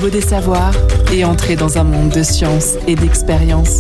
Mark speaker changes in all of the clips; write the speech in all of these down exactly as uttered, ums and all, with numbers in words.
Speaker 1: labo des savoirs et entrer dans un monde de science et d'expérience.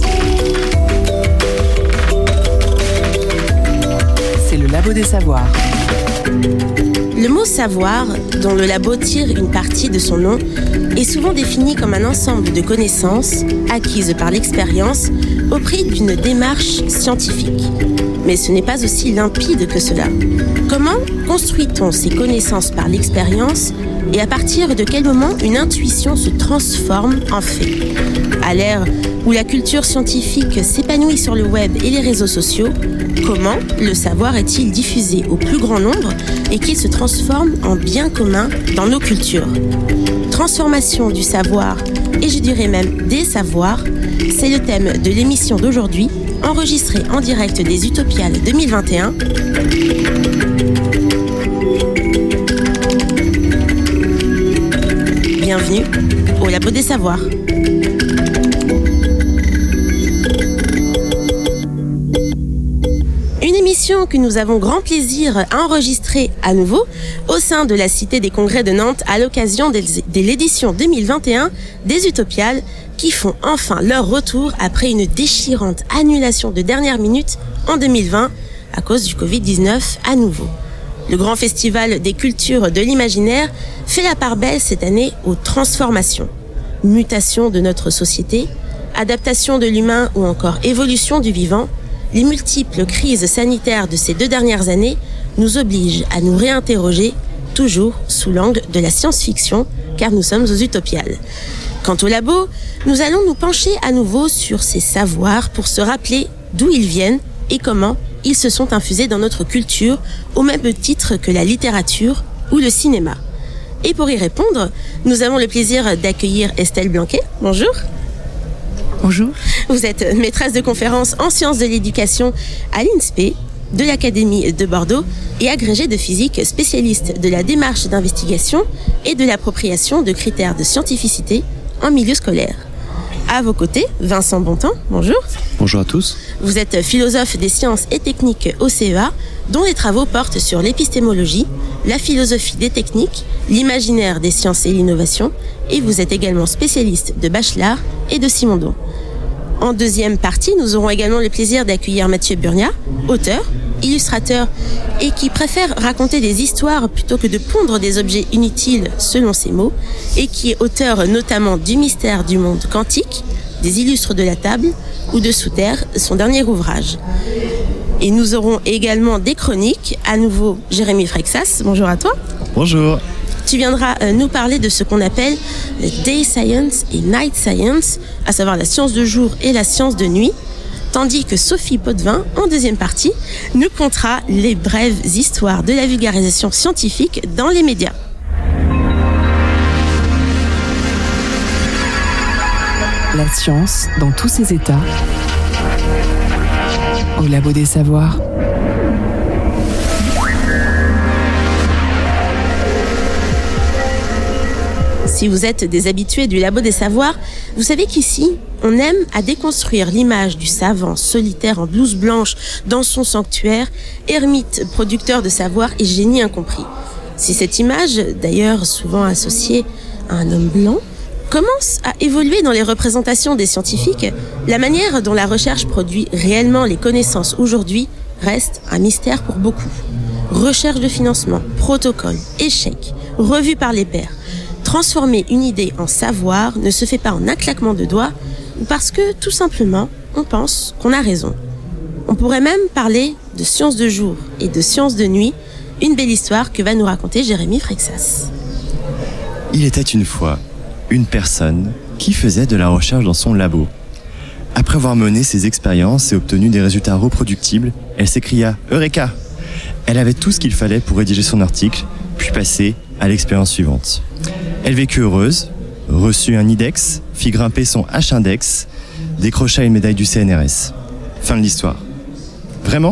Speaker 1: C'est le labo des savoirs.
Speaker 2: Le mot « savoir », dont le labo tire une partie de son nom, est souvent défini comme un ensemble de connaissances acquises par l'expérience au prix d'une démarche scientifique. Mais ce n'est pas aussi limpide que cela. Comment construit-on ces connaissances par l'expérience et à partir de quel moment une intuition se transforme en fait ? À l'ère où la culture scientifique s'épanouit sur le web et les réseaux sociaux, comment le savoir est-il diffusé au plus grand nombre et qu'il se transforme en bien commun dans nos cultures ? Transformation du savoir, et je dirais même des savoirs, c'est le thème de l'émission d'aujourd'hui, enregistrée en direct des Utopiales deux mille vingt et un. Bienvenue au Labo des Savoirs. Une émission que nous avons grand plaisir à enregistrer à nouveau au sein de la Cité des Congrès de Nantes à l'occasion de l'édition deux mille vingt et un des Utopiales qui font enfin leur retour après une déchirante annulation de dernière minute en deux mille vingt à cause du covid dix-neuf à nouveau. Le grand festival des cultures de l'imaginaire fait la part belle cette année aux transformations. Mutation de notre société, adaptation de l'humain ou encore évolution du vivant, les multiples crises sanitaires de ces deux dernières années nous obligent à nous réinterroger, toujours sous l'angle de la science-fiction, car nous sommes aux Utopiales. Quant au labo, nous allons nous pencher à nouveau sur ces savoirs pour se rappeler d'où ils viennent et comment ils se sont infusés dans notre culture au même titre que la littérature ou le cinéma. Et pour y répondre, nous avons le plaisir d'accueillir Estelle Blanquet. Bonjour.
Speaker 3: Bonjour.
Speaker 2: Vous êtes maîtresse de conférences en sciences de l'éducation à l'I N S P E de l'Académie de Bordeaux et agrégée de physique, spécialiste de la démarche d'investigation et de l'appropriation de critères de scientificité en milieu scolaire. À vos côtés, Vincent Bontemps, bonjour.
Speaker 4: Bonjour à tous.
Speaker 2: Vous êtes philosophe des sciences et techniques au C E A, dont les travaux portent sur l'épistémologie, la philosophie des techniques, l'imaginaire des sciences et l'innovation, et vous êtes également spécialiste de Bachelard et de Simondon. En deuxième partie, nous aurons également le plaisir d'accueillir Mathieu Burnia, auteur, illustrateur et qui préfère raconter des histoires plutôt que de pondre des objets inutiles selon ses mots, et qui est auteur notamment du Mystère du monde quantique, des Illustres de la table ou de Sous terre, son dernier ouvrage. Et nous aurons également des chroniques, à nouveau Jérémy Freixas, bonjour à toi.
Speaker 4: Bonjour.
Speaker 2: Tu viendras nous parler de ce qu'on appelle le Day Science et Night Science, à savoir la science de jour et la science de nuit, tandis que Sophie Potvin, en deuxième partie, nous contera les brèves histoires de la vulgarisation scientifique dans les médias.
Speaker 1: La science dans tous ses états, au Labo des Savoirs.
Speaker 2: Si vous êtes des habitués du Labo des Savoirs, vous savez qu'ici, on aime à déconstruire l'image du savant solitaire en blouse blanche dans son sanctuaire, ermite producteur de savoir et génie incompris. Si cette image, d'ailleurs souvent associée à un homme blanc, commence à évoluer dans les représentations des scientifiques, la manière dont la recherche produit réellement les connaissances aujourd'hui reste un mystère pour beaucoup. Recherche de financement, protocole, échec, revue par les pairs. Transformer une idée en savoir ne se fait pas en un claquement de doigts ou parce que, tout simplement, on pense qu'on a raison. On pourrait même parler de science de jour et de science de nuit, une belle histoire que va nous raconter Jérémy Freixas.
Speaker 4: Il était une fois une personne qui faisait de la recherche dans son labo. Après avoir mené ses expériences et obtenu des résultats reproductibles, elle s'écria « Eureka !» Elle avait tout ce qu'il fallait pour rédiger son article, puis passer à l'expérience suivante. Elle vécut heureuse, reçut un I D E X, fit grimper son H-index, décrocha une médaille du C N R S. Fin de l'histoire. Vraiment ?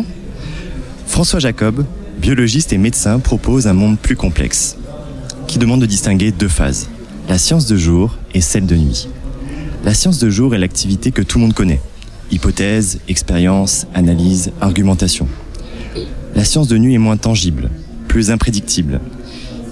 Speaker 4: François Jacob, biologiste et médecin, propose un monde plus complexe, qui demande de distinguer deux phases, la science de jour et celle de nuit. La science de jour est l'activité que tout le monde connaît. Hypothèse, expérience, analyse, argumentation. La science de nuit est moins tangible, plus imprédictible.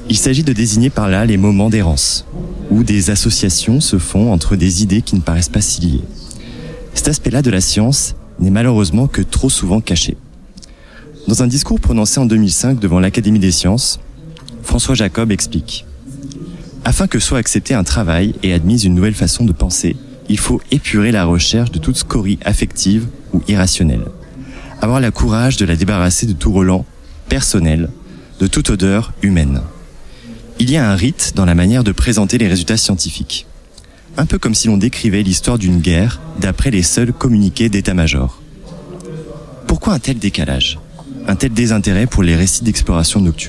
Speaker 4: Il s'agit de désigner par là les moments d'errance, où des associations se font entre des idées qui ne paraissent pas si liées. Cet aspect-là de la science n'est malheureusement que trop souvent caché. Dans un discours prononcé en deux mille cinq devant l'Académie des sciences, François Jacob explique « Afin que soit accepté un travail et admise une nouvelle façon de penser, il faut épurer la recherche de toute scorie affective ou irrationnelle. Avoir le courage de la débarrasser de tout relent personnel, de toute odeur humaine. Il y a un rite dans la manière de présenter les résultats scientifiques. Un peu comme si l'on décrivait l'histoire d'une guerre d'après les seuls communiqués d'état-major. Pourquoi un tel décalage ? Un tel désintérêt pour les récits d'exploration nocturne ?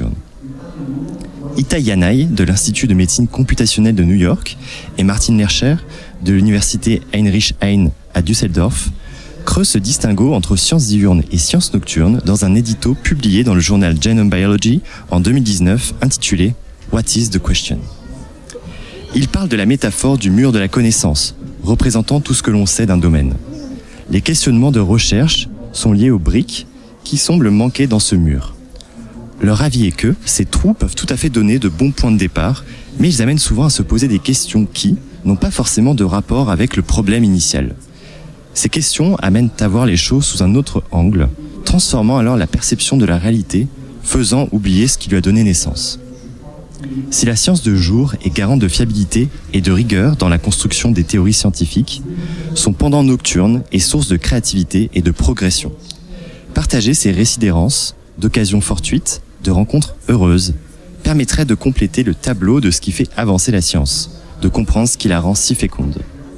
Speaker 4: Itai Yanai de l'Institut de médecine computationnelle de New York et Martin Lercher de l'université Heinrich Heine à Düsseldorf creusent ce distinguo entre sciences diurnes et sciences nocturnes dans un édito publié dans le journal Genome Biology en deux mille dix-neuf intitulé « What is the question ?» Il parle de la métaphore du mur de la connaissance, représentant tout ce que l'on sait d'un domaine. Les questionnements de recherche sont liés aux briques qui semblent manquer dans ce mur. Leur avis est que ces trous peuvent tout à fait donner de bons points de départ, mais ils amènent souvent à se poser des questions qui n'ont pas forcément de rapport avec le problème initial. Ces questions amènent à voir les choses sous un autre angle, transformant alors la perception de la réalité, faisant oublier ce qui lui a donné naissance. Si la science de jour est garante de fiabilité et de rigueur dans la construction des théories scientifiques, son pendant nocturne est source de créativité et de progression. Partager ces récits d'errance, d'occasions fortuites, de rencontres heureuses, permettrait de compléter le tableau de ce qui fait avancer la science, de comprendre ce qui la rend si féconde.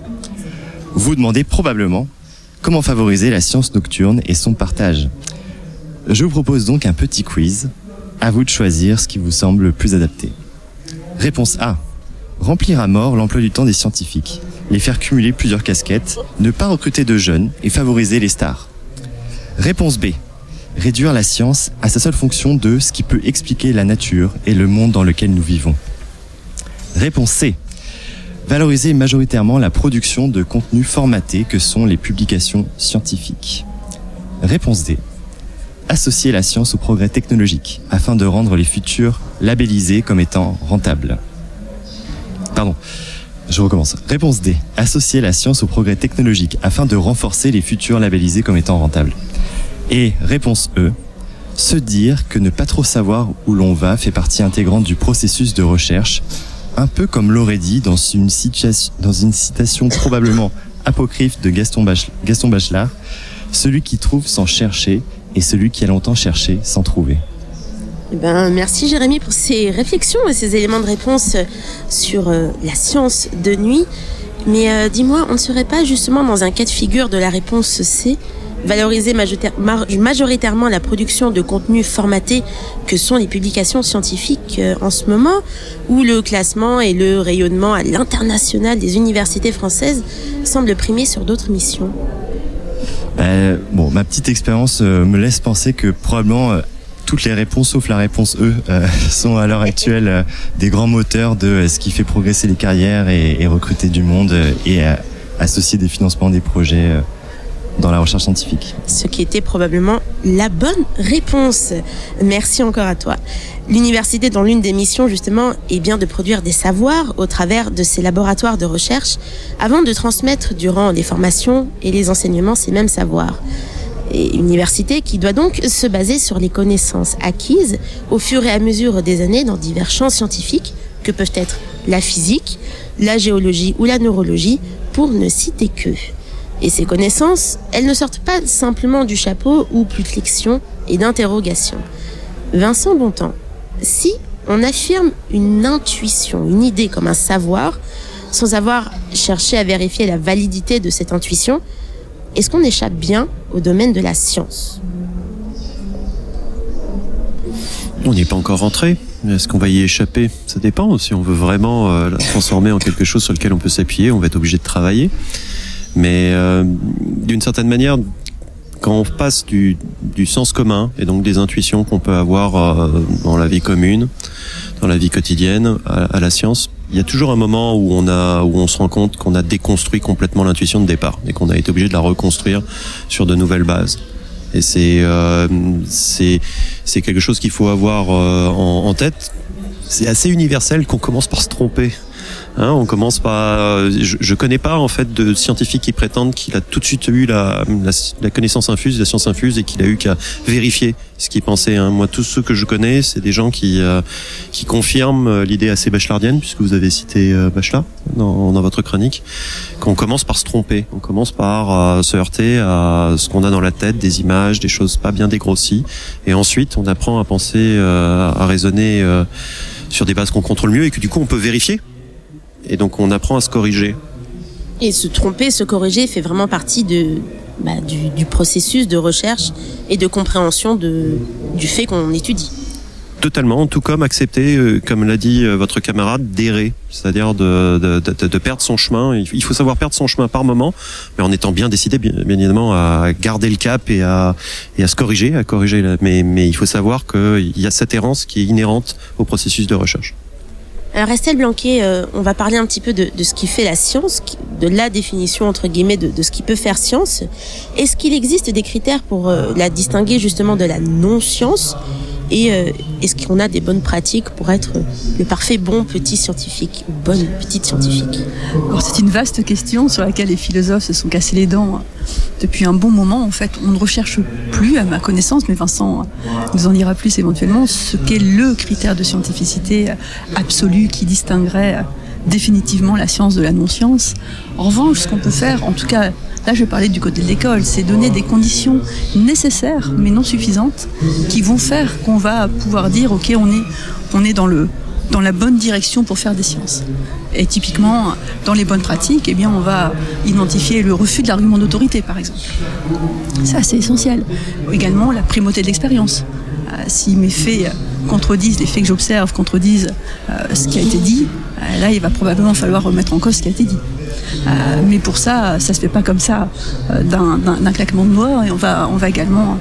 Speaker 4: Vous vous demandez probablement comment favoriser la science nocturne et son partage. Je vous propose donc un petit quiz. À vous de choisir ce qui vous semble le plus adapté. Réponse A. Remplir à mort l'emploi du temps des scientifiques, les faire cumuler plusieurs casquettes, ne pas recruter de jeunes et favoriser les stars. Réponse B. Réduire la science à sa seule fonction de ce qui peut expliquer la nature et le monde dans lequel nous vivons. Réponse C. Valoriser majoritairement la production de contenus formatés que sont les publications scientifiques. Réponse D. Associer la science au progrès technologique afin de rendre les futurs labellisés comme étant rentables. Pardon, je recommence. Réponse D. Associer la science au progrès technologique afin de renforcer les futurs labellisés comme étant rentables. Et réponse E. Se dire que ne pas trop savoir où l'on va fait partie intégrante du processus de recherche, un peu comme l'aurait dit dans une, situation, dans une citation probablement apocryphe de Gaston, Bach, Gaston Bachelard, celui qui trouve sans chercher et celui qui a longtemps cherché sans trouver.
Speaker 2: Eh ben, merci Jérémy pour ces réflexions et ces éléments de réponse sur euh, la science de nuit. Mais euh, dis-moi, on ne serait pas justement dans un cas de figure de la réponse C, valoriser majoritairement la production de contenus formatés que sont les publications scientifiques euh, en ce moment, où le classement et le rayonnement à l'international des universités françaises semblent primer sur d'autres missions?
Speaker 4: Euh, bon, ma petite expérience euh, me laisse penser que probablement euh, toutes les réponses, sauf la réponse E, euh, sont à l'heure actuelle euh, des grands moteurs de euh, ce qui fait progresser les carrières et, et recruter du monde euh, et euh, associer des financements des projets euh, dans la recherche scientifique.
Speaker 2: Ce qui était probablement la bonne réponse. Merci encore à toi. L'université, dont l'une des missions justement est bien de produire des savoirs au travers de ses laboratoires de recherche avant de transmettre durant les formations et les enseignements ces mêmes savoirs. Et université qui doit donc se baser sur les connaissances acquises au fur et à mesure des années dans divers champs scientifiques que peuvent être la physique, la géologie ou la neurologie, pour ne citer que. Et ces connaissances, elles ne sortent pas simplement du chapeau ou plus de flexion et d'interrogation. Vincent Bontemps, si on affirme une intuition, une idée comme un savoir, sans avoir cherché à vérifier la validité de cette intuition, est-ce qu'on échappe bien au domaine de la science ?
Speaker 5: On n'y est pas encore rentré. Est-ce qu'on va y échapper ? Ça dépend. Si on veut vraiment euh, la transformer en quelque chose sur lequel on peut s'appuyer, on va être obligé de travailler. Mais euh, d'une certaine manière, quand on passe du, du sens commun et donc des intuitions qu'on peut avoir euh, dans la vie commune, dans la vie quotidienne, à, à la science, il y a toujours un moment où on a, où on se rend compte qu'on a déconstruit complètement l'intuition de départ et qu'on a été obligé de la reconstruire sur de nouvelles bases. Et c'est, euh, c'est, c'est quelque chose qu'il faut avoir euh, en, en tête c'est assez universel qu'on commence par se tromper. Hein, on commence par. Je, je connais pas en fait de scientifique qui prétendent qu'il a tout de suite eu la, la, la connaissance infuse, la science infuse, et qu'il a eu qu'à vérifier ce qu'il pensait. Hein. Moi, tous ceux que je connais, c'est des gens qui euh, qui confirment l'idée assez bachelardienne, puisque vous avez cité euh, Bachelard dans, dans votre chronique, qu'on commence par se tromper. On commence par euh, se heurter à ce qu'on a dans la tête, des images, des choses pas bien dégrossies, et ensuite on apprend à penser, euh, à raisonner euh, sur des bases qu'on contrôle mieux, et que du coup on peut vérifier. Et donc on apprend à se corriger.
Speaker 2: Et se tromper, se corriger fait vraiment partie de, bah, du, du processus de recherche et de compréhension de, du fait qu'on étudie.
Speaker 5: Totalement, tout comme accepter, euh, comme l'a dit euh, votre camarade, d'errer, c'est-à-dire de, de, de, de perdre son chemin. Il faut savoir perdre son chemin par moment, mais en étant bien décidé, bien, bien évidemment, à garder le cap et à, et à se corriger, à corriger. La, mais, mais il faut savoir qu'il y a cette errance qui est inhérente au processus de recherche.
Speaker 2: Alors Estelle Blanquet, euh, on va parler un petit peu de, de ce qui fait la science, de la définition entre guillemets de, de ce qui peut faire science. Est-ce qu'il existe des critères pour euh, la distinguer justement de la non-science ? Et euh, est-ce qu'on a des bonnes pratiques pour être le parfait bon petit scientifique ou bonne petite scientifique ?
Speaker 3: Alors c'est une vaste question sur laquelle les philosophes se sont cassés les dents depuis un bon moment. En fait, on ne recherche plus, à ma connaissance, mais Vincent nous en dira plus éventuellement, ce qu'est le critère de scientificité absolu qui distinguerait définitivement la science de la non-science. En revanche, ce qu'on peut faire, en tout cas, là je vais parler du côté de l'école, c'est donner des conditions nécessaires mais non suffisantes qui vont faire qu'on va pouvoir dire ok, on est, on est dans, le, dans la bonne direction pour faire des sciences. Et typiquement, dans les bonnes pratiques, eh bien, on va identifier le refus de l'argument d'autorité, par exemple. Ça, c'est essentiel. Également, la primauté de l'expérience. Euh, si mes faits contredisent, les faits que j'observe contredisent euh, ce qui a été dit, euh, là, il va probablement falloir remettre en cause ce qui a été dit. Euh, mais pour ça, ça se fait pas comme ça euh, d'un, d'un, d'un claquement de doigts. Et on va, on va également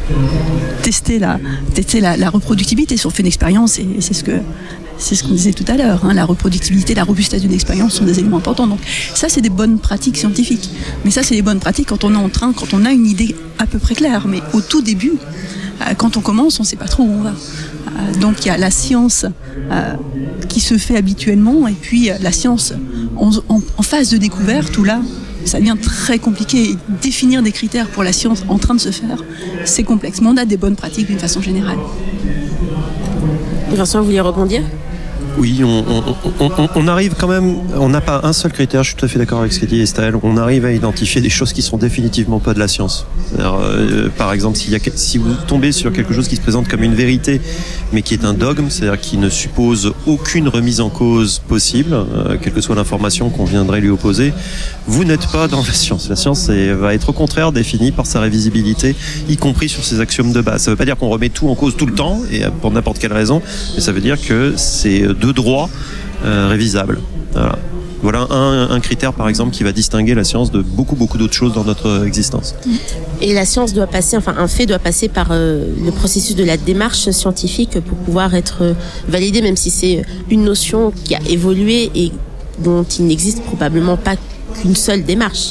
Speaker 3: tester la, tester la, la reproductibilité. Si on fait une expérience, et, et c'est ce que c'est ce qu'on disait tout à l'heure, hein, la reproductibilité, la robustesse d'une expérience sont des éléments importants. Donc ça, c'est des bonnes pratiques scientifiques. Mais ça, c'est des bonnes pratiques quand on est en train, quand on a une idée à peu près claire. Mais au tout début, euh, quand on commence, on ne sait pas trop où on va. Euh, donc il y a la science euh, qui se fait habituellement, et puis euh, la science en, en, en phase de découverte, où là, ça devient très compliqué. Et définir des critères pour la science en train de se faire, c'est complexe. Mais on a des bonnes pratiques d'une façon générale.
Speaker 2: Vincent, vous vouliez rebondir ?
Speaker 5: Oui, on, on, on, on arrive quand même, on n'a pas un seul critère, je suis tout à fait d'accord avec ce qu'a dit Estelle, on arrive à identifier des choses qui sont définitivement pas de la science. Euh, par exemple, s'il y a, si vous tombez sur quelque chose qui se présente comme une vérité, mais qui est un dogme, c'est-à-dire qui ne suppose aucune remise en cause possible, euh, quelle que soit l'information qu'on viendrait lui opposer, vous n'êtes pas dans la science. La science est, va être au contraire définie par sa révisibilité, y compris sur ses axiomes de base. Ça ne veut pas dire qu'on remet tout en cause tout le temps, et pour n'importe quelle raison, mais ça veut dire que c'est deux droits euh, révisables. Voilà. Voilà un, un critère, par exemple, qui va distinguer la science de beaucoup, beaucoup d'autres choses dans notre existence.
Speaker 2: Et la science doit passer, enfin, un fait doit passer par euh, le processus de la démarche scientifique pour pouvoir être euh, validé, même si c'est une notion qui a évolué et dont il n'existe probablement pas qu'une seule démarche.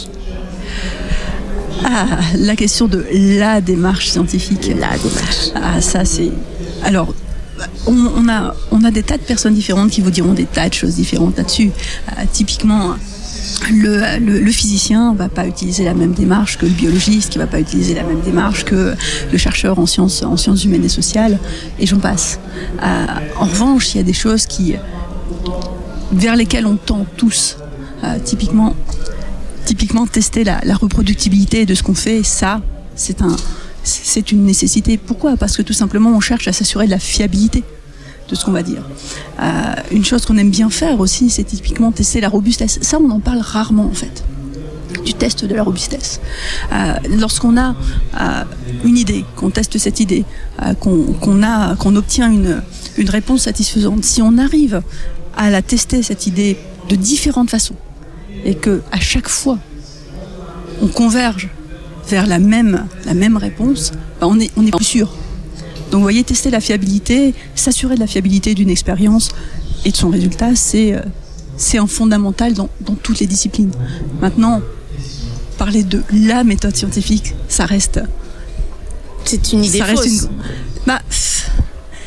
Speaker 3: Ah, la question de la démarche scientifique.
Speaker 2: La démarche.
Speaker 3: Ah, ça, c'est... Alors... On, on, a, on a des tas de personnes différentes qui vous diront des tas de choses différentes là-dessus. Euh, typiquement, le, le, le physicien ne va pas utiliser la même démarche que le biologiste, qui ne va pas utiliser la même démarche que le chercheur en sciences, en sciences humaines et sociales, et j'en passe. Euh, en revanche, il y a des choses qui, vers lesquelles on tend tous. Euh, typiquement, typiquement, tester la, la reproductibilité de ce qu'on fait, ça, c'est un... c'est une nécessité. Pourquoi ? Parce que tout simplement, on cherche à s'assurer de la fiabilité de ce qu'on va dire. Euh, une chose qu'on aime bien faire aussi, c'est typiquement tester la robustesse. Ça, on en parle rarement, en fait, du test de la robustesse. Euh, lorsqu'on a euh, une idée, qu'on teste cette idée, euh, qu'on, qu'on, a, qu'on obtient une, une réponse satisfaisante, si on arrive à la tester, cette idée, de différentes façons, et qu'à chaque fois, on converge vers la même, la même réponse, ben on est, on est plus sûr. Donc vous voyez, tester la fiabilité, s'assurer de la fiabilité d'une expérience et de son résultat, c'est, euh, c'est un fondamental dans, dans toutes les disciplines. Maintenant, parler de la méthode scientifique, ça reste...
Speaker 2: C'est une idée
Speaker 3: ça
Speaker 2: fausse.
Speaker 3: Reste une, bah,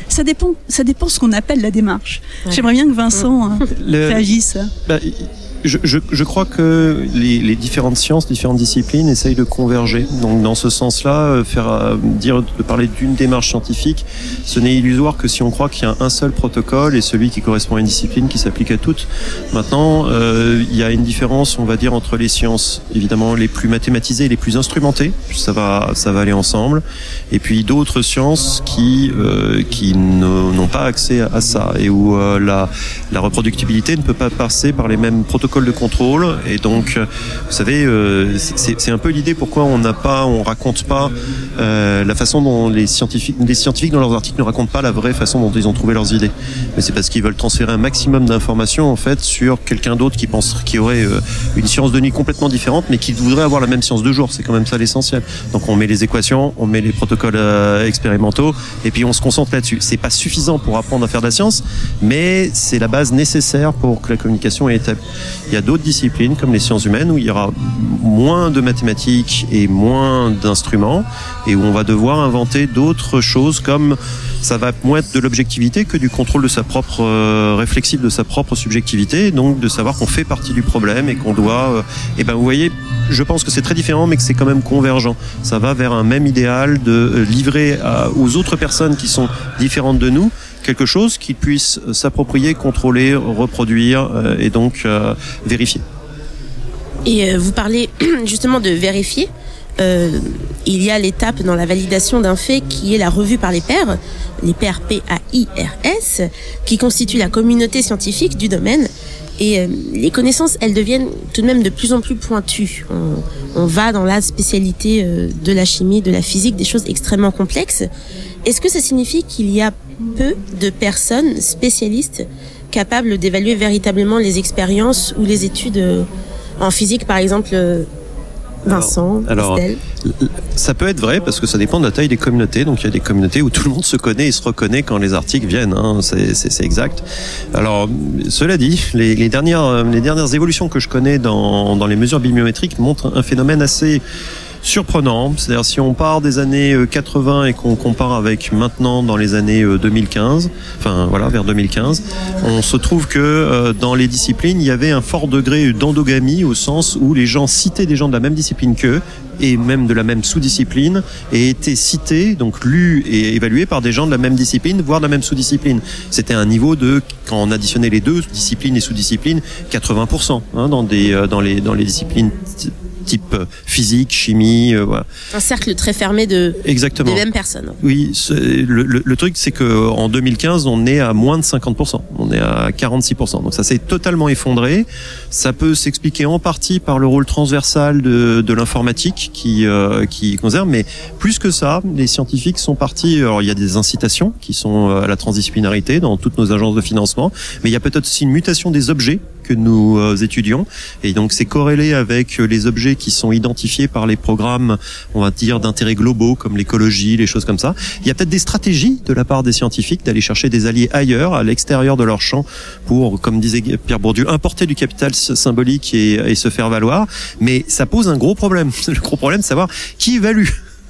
Speaker 3: Ça dépend, ça dépend ce qu'on appelle la démarche. Ouais. J'aimerais bien que Vincent hein, le, réagisse.
Speaker 5: Bah, je, je, je crois que les, les différentes sciences, différentes disciplines essayent de converger. Donc, dans ce sens-là, faire dire de parler d'une démarche scientifique, ce n'est illusoire que si on croit qu'il y a un seul protocole et celui qui correspond à une discipline qui s'applique à toutes. Maintenant, euh, il y a une différence, on va dire, entre les sciences, évidemment, les plus mathématisées et les plus instrumentées. Ça va, ça va aller ensemble. Et puis d'autres sciences qui, euh, qui ne, n'ont pas accès à ça et où euh, la, la reproductibilité ne peut pas passer par les mêmes protocoles de contrôle. Et donc, vous savez, euh, c'est, c'est un peu l'idée pourquoi on n'a pas, on raconte pas euh, la façon dont les scientifiques, les scientifiques dans leurs articles ne racontent pas la vraie façon dont ils ont trouvé leurs idées. Mais c'est parce qu'ils veulent transférer un maximum d'informations en fait sur quelqu'un d'autre qui pense, qui aurait euh, une science de nuit complètement différente, mais qui voudrait avoir la même science de jour. C'est quand même ça l'essentiel. Donc, on met les équations, on met les protocoles euh, expérimentaux, et puis on se concentre là-dessus. C'est pas suffisant pour apprendre à faire de la science, mais c'est la base nécessaire pour que la communication est établie. Il y a d'autres disciplines comme les sciences humaines où il y aura moins de mathématiques et moins d'instruments et où on va devoir inventer d'autres choses comme ça va moins être de l'objectivité que du contrôle de sa propre euh, réflexif, de sa propre subjectivité, donc de savoir qu'on fait partie du problème et qu'on doit. Euh, et ben vous voyez, je pense que c'est très différent, mais que c'est quand même convergent. Ça va vers un même idéal de euh, livrer à, aux autres personnes qui sont différentes de nous quelque chose qu'ils puissent s'approprier, contrôler, reproduire euh, et donc euh, vérifier.
Speaker 2: Et euh, vous parlez justement de vérifier. Euh, il y a l'étape dans la validation d'un fait qui est la revue par les pairs, les pairs P A I R S, qui constituent la communauté scientifique du domaine. Et euh, les connaissances, elles deviennent tout de même de plus en plus pointues. On, on va dans la spécialité euh, de la chimie, de la physique, des choses extrêmement complexes. Est-ce que ça signifie qu'il y a peu de personnes spécialistes capables d'évaluer véritablement les expériences ou les études euh, en physique, par exemple euh, Vincent,
Speaker 5: alors,
Speaker 2: Estelle.
Speaker 5: alors, ça peut être vrai parce que ça dépend de la taille des communautés. Donc il y a des communautés où tout le monde se connaît et se reconnaît quand les articles viennent. Hein, c'est, c'est, c'est exact. Alors cela dit, les, les dernières les dernières évolutions que je connais dans dans les mesures bibliométriques montrent un phénomène assez surprenant. C'est-à-dire si on part des années quatre-vingts et qu'on compare avec maintenant dans les années deux mille quinze, enfin voilà, vers deux mille quinze, on se trouve que euh, dans les disciplines, il y avait un fort degré d'endogamie au sens où les gens citaient des gens de la même discipline qu'eux et même de la même sous-discipline et étaient cités, donc lus et évalués par des gens de la même discipline, voire de la même sous-discipline. C'était un niveau de, quand on additionnait les deux, disciplines et sous-disciplines, quatre-vingts pour cent hein, dans, des, euh, dans, les, dans les disciplines type physique, chimie, euh, voilà.
Speaker 2: Un cercle très fermé de,
Speaker 5: Exactement.
Speaker 2: de mêmes personnes.
Speaker 5: Oui, le, le, le truc c'est que en deux mille quinze, on est à moins de cinquante pour cent. On est à quarante-six pour cent. Donc ça s'est totalement effondré. Ça peut s'expliquer en partie par le rôle transversal de, de l'informatique qui euh, qui concerne, mais plus que ça, les scientifiques sont partis. Alors il y a des incitations qui sont à la transdisciplinarité dans toutes nos agences de financement, mais il y a peut-être aussi une mutation des objets que nous euh, étudions, et donc c'est corrélé avec les objets qui sont identifiés par les programmes, on va dire, d'intérêt globaux comme l'écologie, les choses comme ça. Il y a peut-être des stratégies de la part des scientifiques d'aller chercher des alliés ailleurs, à l'extérieur de leur champ, pour, comme disait Pierre Bourdieu, importer du capital symbolique et, et se faire valoir. Mais ça pose un gros problème. Le gros problème, c'est savoir qui évalue.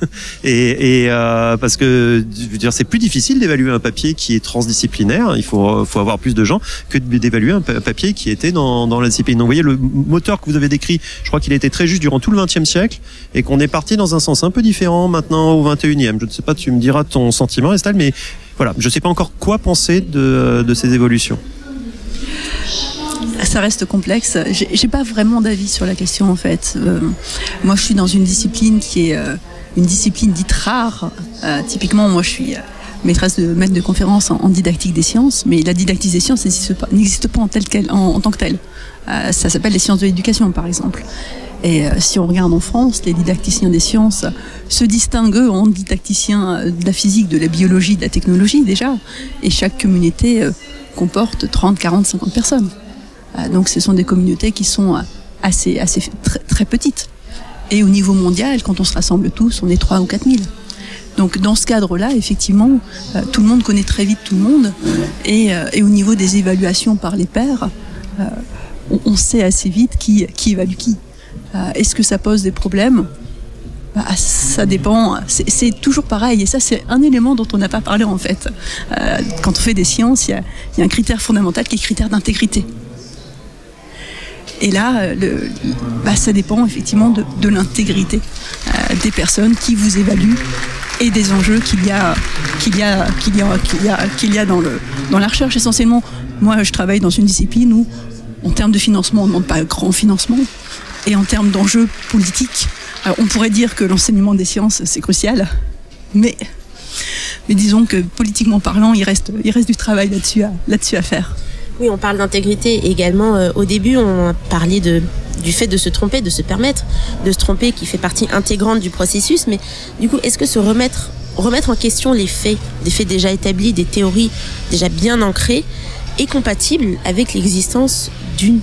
Speaker 5: Et, et euh, parce que je veux dire, c'est plus difficile d'évaluer un papier qui est transdisciplinaire. Il faut, faut avoir plus de gens que d'évaluer un papier qui était dans, dans la discipline. Donc, vous voyez, le moteur que vous avez décrit, je crois qu'il a été très juste durant tout le vingtième siècle et qu'on est parti dans un sens un peu différent maintenant au vingt et unième. Je ne sais pas, tu me diras ton sentiment, Estelle, mais voilà, je ne sais pas encore quoi penser de, de ces évolutions.
Speaker 3: Ça reste complexe. J'ai, j'ai pas vraiment d'avis sur la question en fait. Euh, moi, je suis dans une discipline qui est euh, une discipline dite rare. Euh, typiquement, moi, je suis euh, maîtresse de maître de conférence en, en didactique des sciences, mais la didactique des sciences n'existe pas, n'existe pas en, telle qu'elle, en, en tant que telle. Euh, ça s'appelle les sciences de l'éducation, par exemple. Et euh, si on regarde en France, les didacticiens des sciences se distinguent en didacticiens de la physique, de la biologie, de la technologie déjà. Et chaque communauté euh, comporte trente, quarante, cinquante personnes. Euh, donc ce sont des communautés qui sont assez, assez très, très petites. Et au niveau mondial, quand on se rassemble tous, on est trois ou quatre mille. Donc dans ce cadre-là, effectivement, euh, tout le monde connaît très vite tout le monde. Et, euh, et au niveau des évaluations par les pairs, euh, on, on sait assez vite qui, qui évalue qui. Euh, est-ce que ça pose des problèmes ? bah, ça dépend, c'est, c'est toujours pareil, et ça c'est un élément dont on n'a pas parlé en fait. Euh, quand on fait des sciences, il y a, y a un critère fondamental qui est le critère d'intégrité. Et là, le, bah, ça dépend effectivement de, de l'intégrité euh, des personnes qui vous évaluent et des enjeux qu'il y a, qu'il y a, qu'il y a, qu'il y a, qu'il y a dans, le, dans la recherche essentiellement. Moi, je travaille dans une discipline où, en termes de financement, on ne demande pas un grand financement, et en termes d'enjeux politiques, alors on pourrait dire que l'enseignement des sciences, c'est crucial, mais, mais disons que politiquement parlant, il reste, il reste du travail là-dessus à, là-dessus à faire.
Speaker 2: Oui, on parle d'intégrité également. Euh, au début, on a parlé de, du fait de se tromper, de se permettre de se tromper, qui fait partie intégrante du processus. Mais du coup, est-ce que se remettre, remettre en question les faits, des faits déjà établis, des théories déjà bien ancrées, est compatible avec l'existence d'une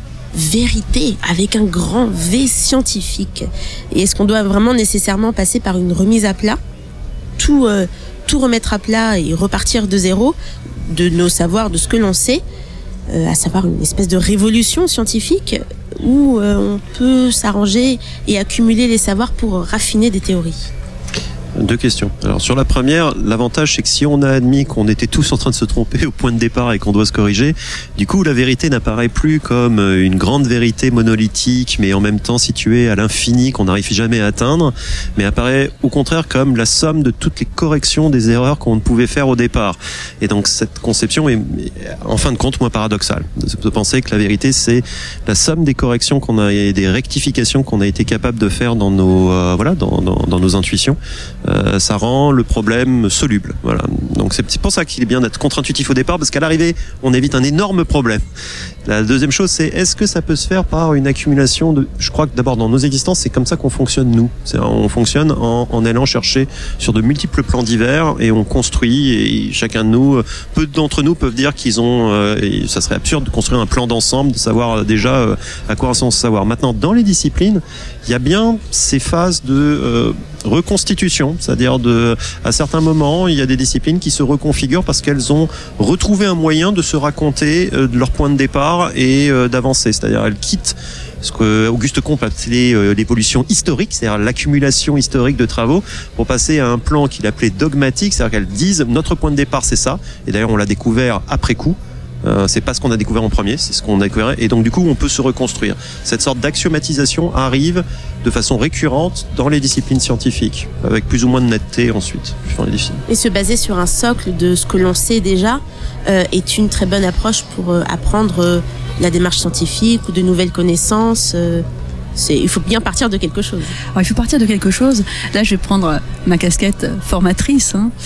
Speaker 2: vérité, avec un grand V scientifique? Et est-ce qu'on doit vraiment nécessairement passer par une remise à plat, tout, euh, tout remettre à plat et repartir de zéro, de nos savoirs, de ce que l'on sait, euh, à savoir une espèce de révolution scientifique où euh, on peut s'arranger et accumuler les savoirs pour raffiner des théories?
Speaker 5: Deux questions. Alors sur la première, l'avantage c'est que si on a admis qu'on était tous en train de se tromper au point de départ et qu'on doit se corriger, du coup la vérité n'apparaît plus comme une grande vérité monolithique mais en même temps située à l'infini qu'on n'arrive jamais à atteindre, mais apparaît au contraire comme la somme de toutes les corrections des erreurs qu'on ne pouvait faire au départ. Et donc cette conception est en fin de compte moins paradoxale, de penser que la vérité c'est la somme des corrections qu'on a et des rectifications qu'on a été capable de faire dans nos euh, voilà dans, dans, dans nos intuitions. Euh, ça rend le problème soluble. Voilà. Donc c'est pour ça qu'il est bien d'être contre-intuitif au départ, parce qu'à l'arrivée, on évite un énorme problème. La deuxième chose, c'est est-ce que ça peut se faire par une accumulation de... Je crois que d'abord, dans nos existences, c'est comme ça qu'on fonctionne, nous. C'est, on fonctionne en, en allant chercher sur de multiples plans divers et on construit, et chacun de nous, peu d'entre nous peuvent dire qu'ils ont... Euh, et ça serait absurde de construire un plan d'ensemble, de savoir déjà euh, à quoi ressemble ce savoir. Maintenant, dans les disciplines, il y a bien ces phases de euh, reconstitution, c'est-à-dire de, à certains moments, il y a des disciplines qui se reconfigurent parce qu'elles ont retrouvé un moyen de se raconter euh, de leur point de départ et euh, d'avancer. C'est-à-dire elles quittent ce que Auguste Comte appelait euh, l'évolution historique, c'est-à-dire l'accumulation historique de travaux, pour passer à un plan qu'il appelait dogmatique, c'est-à-dire qu'elles disent notre point de départ c'est ça, et d'ailleurs on l'a découvert après coup. Euh, c'est pas ce qu'on a découvert en premier, c'est ce qu'on a découvert, et donc du coup on peut se reconstruire. Cette sorte d'axiomatisation arrive de façon récurrente dans les disciplines scientifiques, avec plus ou moins de netteté ensuite dans les disciplines.
Speaker 2: Et se baser sur un socle de ce que l'on sait déjà euh, est une très bonne approche pour euh, apprendre euh, la démarche scientifique ou de nouvelles connaissances. Euh, c'est, il faut bien partir de quelque chose.
Speaker 3: Alors, il faut partir de quelque chose. Là, je vais prendre ma casquette formatrice. Hein.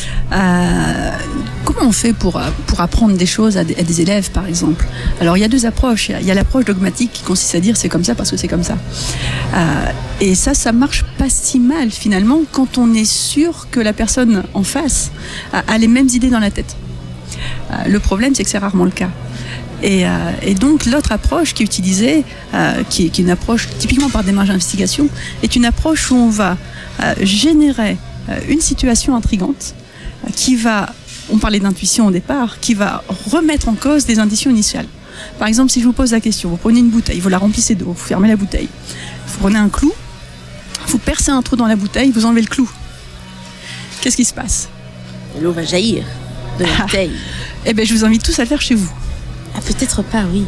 Speaker 3: Euh, comment on fait pour, pour apprendre des choses à des, à des élèves, par exemple? Alors, il y a deux approches. Il y a l'approche dogmatique qui consiste à dire c'est comme ça parce que c'est comme ça. Euh, et ça, ça marche pas si mal, finalement, quand on est sûr que la personne en face a, a les mêmes idées dans la tête. Euh, le problème, c'est que c'est rarement le cas. Et, euh, et donc l'autre approche qui est utilisée, euh, qui, est, qui est une approche typiquement par démarche d'investigation, est une approche où on va euh, générer euh, une situation intrigante euh, qui va, on parlait d'intuition au départ, qui va remettre en cause des indications initiales. Par exemple, si je vous pose la question, vous prenez une bouteille, vous la remplissez d'eau, vous fermez la bouteille, vous prenez un clou, vous percez un trou dans la bouteille, vous enlevez le clou. Qu'est-ce qui se passe?
Speaker 2: L'eau va jaillir de la bouteille.
Speaker 3: Eh bien, je vous invite tous à le faire chez vous.
Speaker 2: Ah, peut-être pas, oui.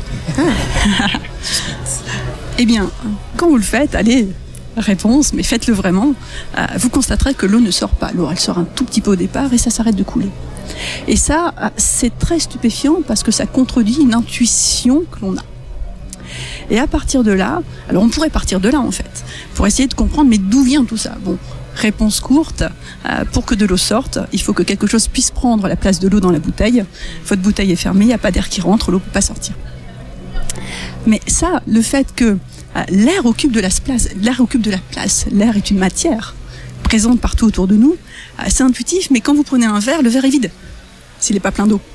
Speaker 2: Ah.
Speaker 3: Eh bien, quand vous le faites, allez, réponse, mais faites-le vraiment, euh, vous constaterez que l'eau ne sort pas. L'eau, elle sort un tout petit peu au départ et ça s'arrête de couler. Et ça, euh, c'est très stupéfiant parce que ça contredit une intuition que l'on a. Et à partir de là, alors on pourrait partir de là en fait, pour essayer de comprendre, mais d'où vient tout ça? Bon, réponse courte, euh, pour que de l'eau sorte, il faut que quelque chose puisse prendre la place de l'eau dans la bouteille. Votre bouteille est fermée, il n'y a pas d'air qui rentre, l'eau ne peut pas sortir. Mais ça, le fait que euh, l'air occupe de la place, l'air occupe de la place, l'air est une matière présente partout autour de nous, euh, c'est intuitif, mais quand vous prenez un verre, le verre est vide, s'il n'est pas plein d'eau.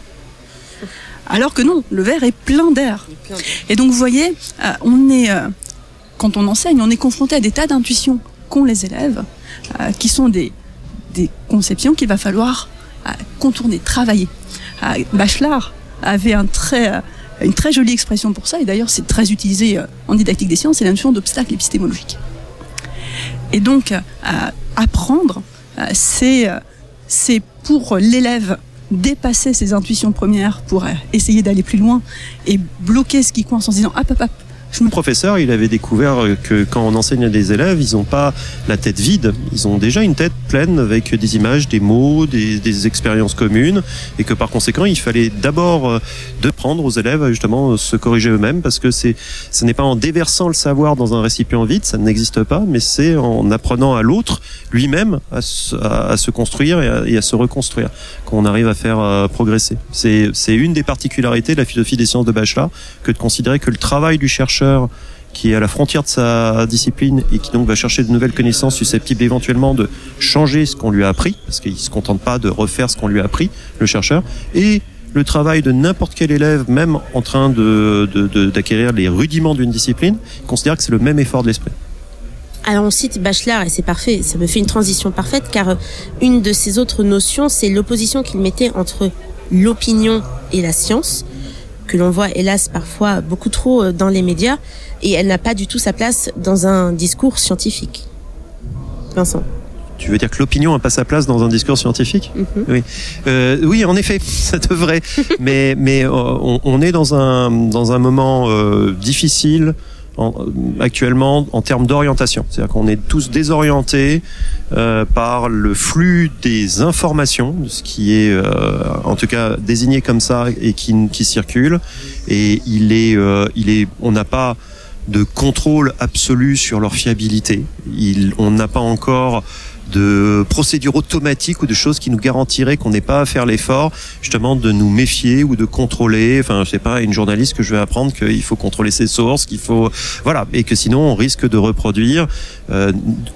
Speaker 3: Alors que non, le verre est plein d'air. Et donc vous voyez, euh, on est, euh, quand on enseigne, on est confronté à des tas d'intuitions qu'ont les élèves, euh, qui sont des, des conceptions qu'il va falloir euh, contourner, travailler. Euh, Bachelard avait un très, euh, une très jolie expression pour ça, et d'ailleurs c'est très utilisé euh, en didactique des sciences, c'est la notion d'obstacle épistémologique. Et donc, euh, apprendre, euh, c'est, euh, c'est pour l'élève dépasser ses intuitions premières pour euh, essayer d'aller plus loin et bloquer ce qui coince en se disant hop, hop, hop.
Speaker 5: Le professeur, il avait découvert que quand on enseigne à des élèves, ils n'ont pas la tête vide. Ils ont déjà une tête pleine avec des images, des mots, des, des expériences communes, et que par conséquent, il fallait d'abord de prendre aux élèves à justement se corriger eux-mêmes, parce que c'est, ce n'est pas en déversant le savoir dans un récipient vide, ça n'existe pas, mais c'est en apprenant à l'autre lui-même à, à, à se construire et à, et à se reconstruire qu'on arrive à faire euh, progresser. C'est, c'est une des particularités de la philosophie des sciences de Bachelard que de considérer que le travail du chercheur qui est à la frontière de sa discipline et qui donc va chercher de nouvelles connaissances susceptibles éventuellement de changer ce qu'on lui a appris, parce qu'il ne se contente pas de refaire ce qu'on lui a appris, le chercheur, et le travail de n'importe quel élève, même en train de, de, de, d'acquérir les rudiments d'une discipline, considère que c'est le même effort de l'esprit.
Speaker 2: Alors on cite Bachelard et c'est parfait, ça me fait une transition parfaite, car une de ses autres notions, c'est l'opposition qu'il mettait entre l'opinion et la science, que l'on voit hélas parfois beaucoup trop dans les médias, et elle n'a pas du tout sa place dans un discours scientifique. Vincent.
Speaker 5: Tu veux dire que l'opinion n'a pas sa place dans un discours scientifique ? Mm-hmm. Oui, euh, oui, en effet, ça devrait. mais mais on, on est dans un dans un moment euh, difficile. En, actuellement en termes d'orientation, c'est-à-dire qu'on est tous désorientés euh, par le flux des informations, ce qui est euh, en tout cas désigné comme ça et qui, qui circule, et il est, euh, il est, on n'a pas de contrôle absolu sur leur fiabilité. Il, on n'a pas encore de procédures automatiques ou de choses qui nous garantiraient qu'on n'ait pas à faire l'effort justement de nous méfier ou de contrôler. Enfin, je sais pas, une journaliste que je vais apprendre qu'il faut contrôler ses sources, qu'il faut, voilà, et que sinon on risque de reproduire euh,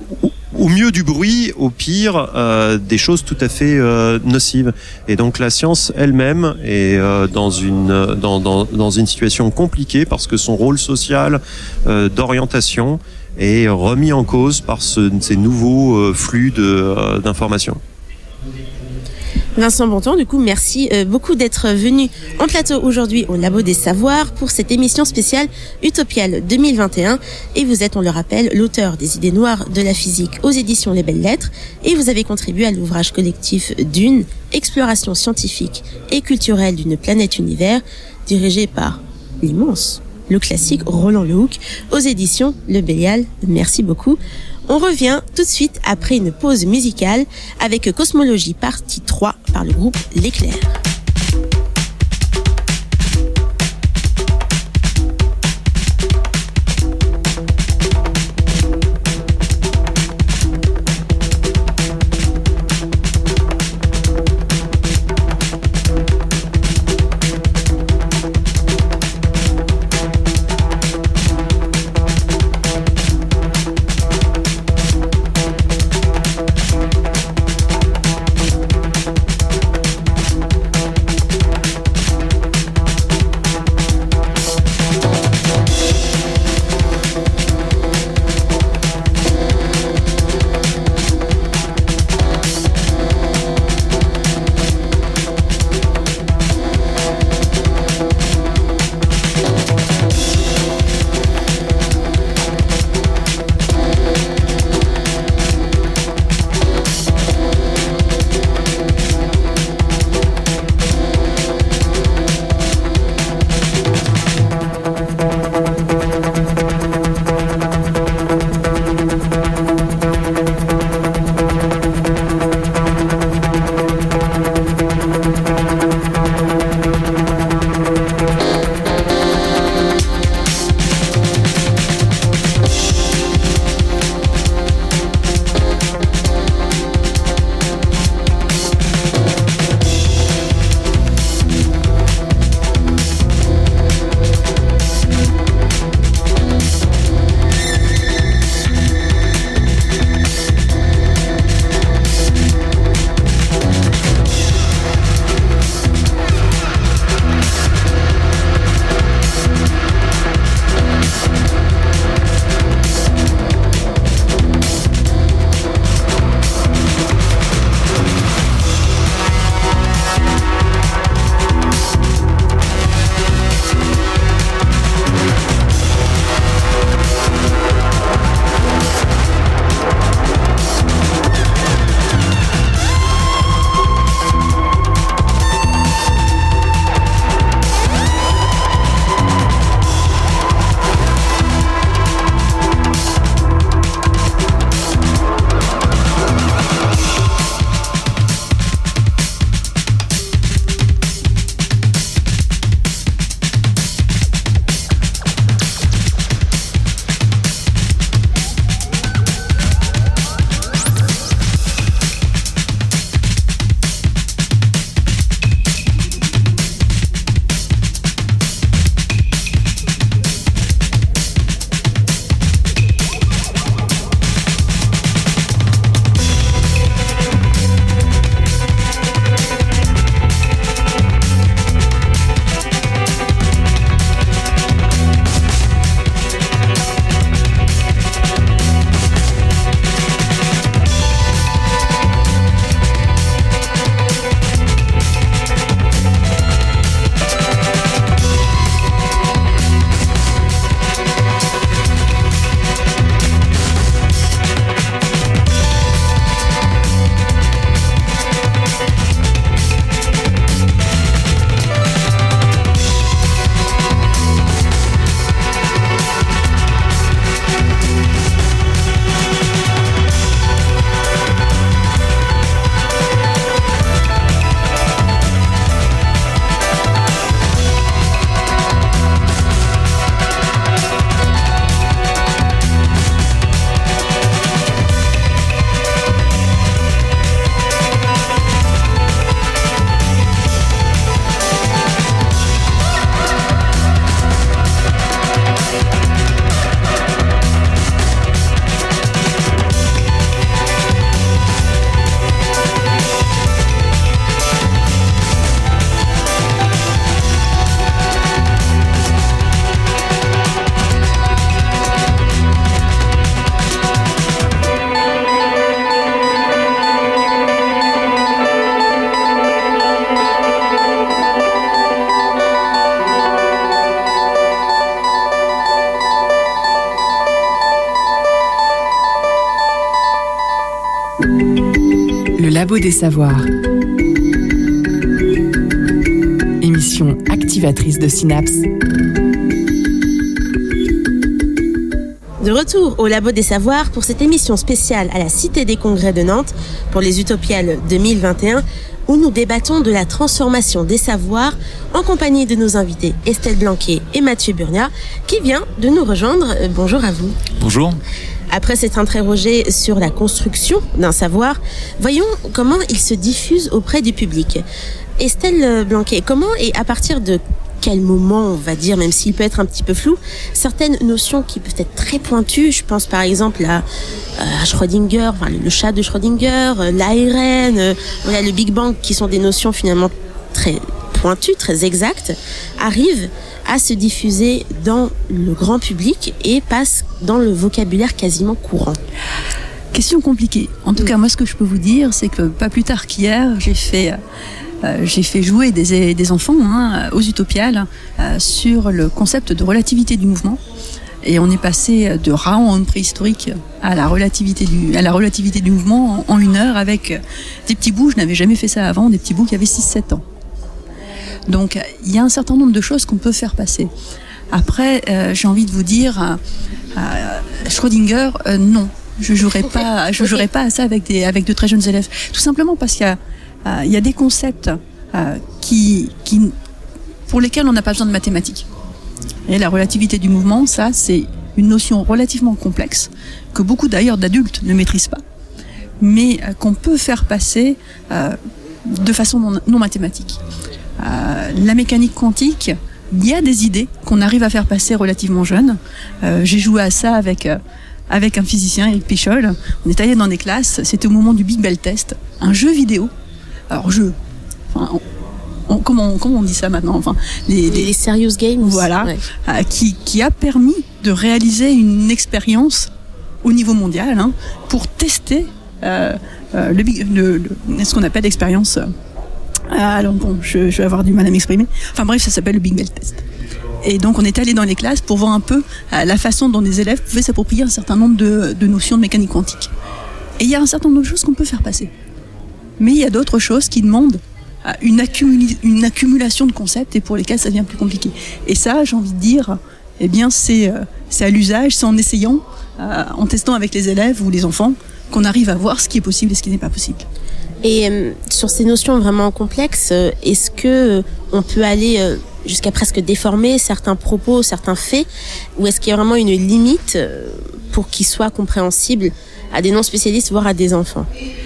Speaker 5: au mieux du bruit, au pire euh, des choses tout à fait euh, nocives. Et donc la science elle-même est euh, dans une dans, dans dans une situation compliquée parce que son rôle social euh, d'orientation est remis en cause par ce, ces nouveaux euh, flux de, euh, d'informations.
Speaker 2: Vincent Bontemps, du coup, merci euh, beaucoup d'être venu en plateau aujourd'hui au Labo des Savoirs pour cette émission spéciale Utopiale deux mille vingt et un. Et vous êtes, on le rappelle, l'auteur des Idées noires de la physique aux éditions Les Belles Lettres. Et vous avez contribué à l'ouvrage collectif Dune, exploration scientifique et culturelle d'une planète univers, dirigé par l'immense, le classique Roland Lehoucq aux éditions Le Bélial. Merci beaucoup. On revient tout de suite après une pause musicale avec Cosmologie partie trois par le groupe L'Éclair.
Speaker 1: Labo des savoirs. Émission activatrice de synapses.
Speaker 2: De retour au Labo des Savoirs pour cette émission spéciale à la Cité des Congrès de Nantes pour les Utopiales deux mille vingt et un où nous débattons de la transformation des savoirs en compagnie de nos invités Estelle Blanquet et Mathieu Burnia qui vient de nous rejoindre. Bonjour à vous.
Speaker 6: Bonjour.
Speaker 2: Après s'être interrogé sur la construction d'un savoir, voyons comment il se diffuse auprès du public. Estelle Blanquet, comment et à partir de quel moment, on va dire, même s'il peut être un petit peu flou, certaines notions qui peuvent être très pointues, je pense par exemple à, à Schrödinger, enfin, le chat de Schrödinger, l'A R N, euh, voilà, le Big Bang, qui sont des notions finalement très pointues, très exactes, arrivent à se diffuser dans le grand public et passent dans le vocabulaire quasiment courant.
Speaker 3: Question compliquée. En tout cas, moi, ce que je peux vous dire, c'est que pas plus tard qu'hier, j'ai fait... Euh, j'ai fait jouer des, des enfants hein, aux Utopiales euh, sur le concept de relativité du mouvement. Et on est passé de Raon préhistorique à la relativité du, à la relativité du mouvement en, en une heure avec des petits bouts. Je n'avais jamais fait ça avant, des petits bouts qui avaient six sept ans. Donc il y a un certain nombre de choses qu'on peut faire passer. Après, euh, j'ai envie de vous dire, euh, euh, Schrödinger, euh, non. Je jouerai pas, je jouerai pas à ça avec des, avec de très jeunes élèves. Tout simplement parce qu'il y a Euh, il y a des concepts euh, qui, qui, pour lesquels on n'a pas besoin de mathématiques. Et la relativité du mouvement, ça, c'est une notion relativement complexe que beaucoup d'ailleurs d'adultes ne maîtrisent pas, mais euh, qu'on peut faire passer euh, de façon non, non mathématique. Euh, la mécanique quantique, il y a des idées qu'on arrive à faire passer relativement jeunes. Euh, j'ai joué à ça avec... Euh, avec un physicien, Eric Pichol. On est allé dans des classes, c'était au moment du Big Bell Test, un jeu vidéo. Alors jeu, enfin, on, on, comment, on, comment on dit ça maintenant, enfin,
Speaker 2: les, les, les serious games,
Speaker 3: voilà,
Speaker 2: ouais.
Speaker 3: euh, qui, qui a permis de réaliser une expérience au niveau mondial hein, pour tester euh, euh, le, le, le, ce qu'on appelle l'expérience. Euh, alors bon, je, je vais avoir du mal à m'exprimer. Enfin bref, ça s'appelle le Big Bell Test. Et donc on est allé dans les classes pour voir un peu euh, la façon dont les élèves pouvaient s'approprier un certain nombre de, de notions de mécanique quantique. Et il y a un certain nombre de choses qu'on peut faire passer. Mais il y a d'autres choses qui demandent une, accumul- une accumulation de concepts et pour lesquels ça devient plus compliqué. Et ça, j'ai envie de dire, eh bien, c'est, euh, c'est à l'usage, c'est en essayant, euh, en testant avec les élèves ou les enfants, qu'on arrive à voir ce qui est possible et ce qui n'est pas possible.
Speaker 2: Et euh, sur ces notions vraiment complexes, euh, est-ce que euh, on peut aller euh, jusqu'à presque déformer certains propos, certains faits, ou est-ce qu'il y a vraiment une limite euh, pour qu'ils soient compréhensibles à des non-spécialistes, voire à des enfants ?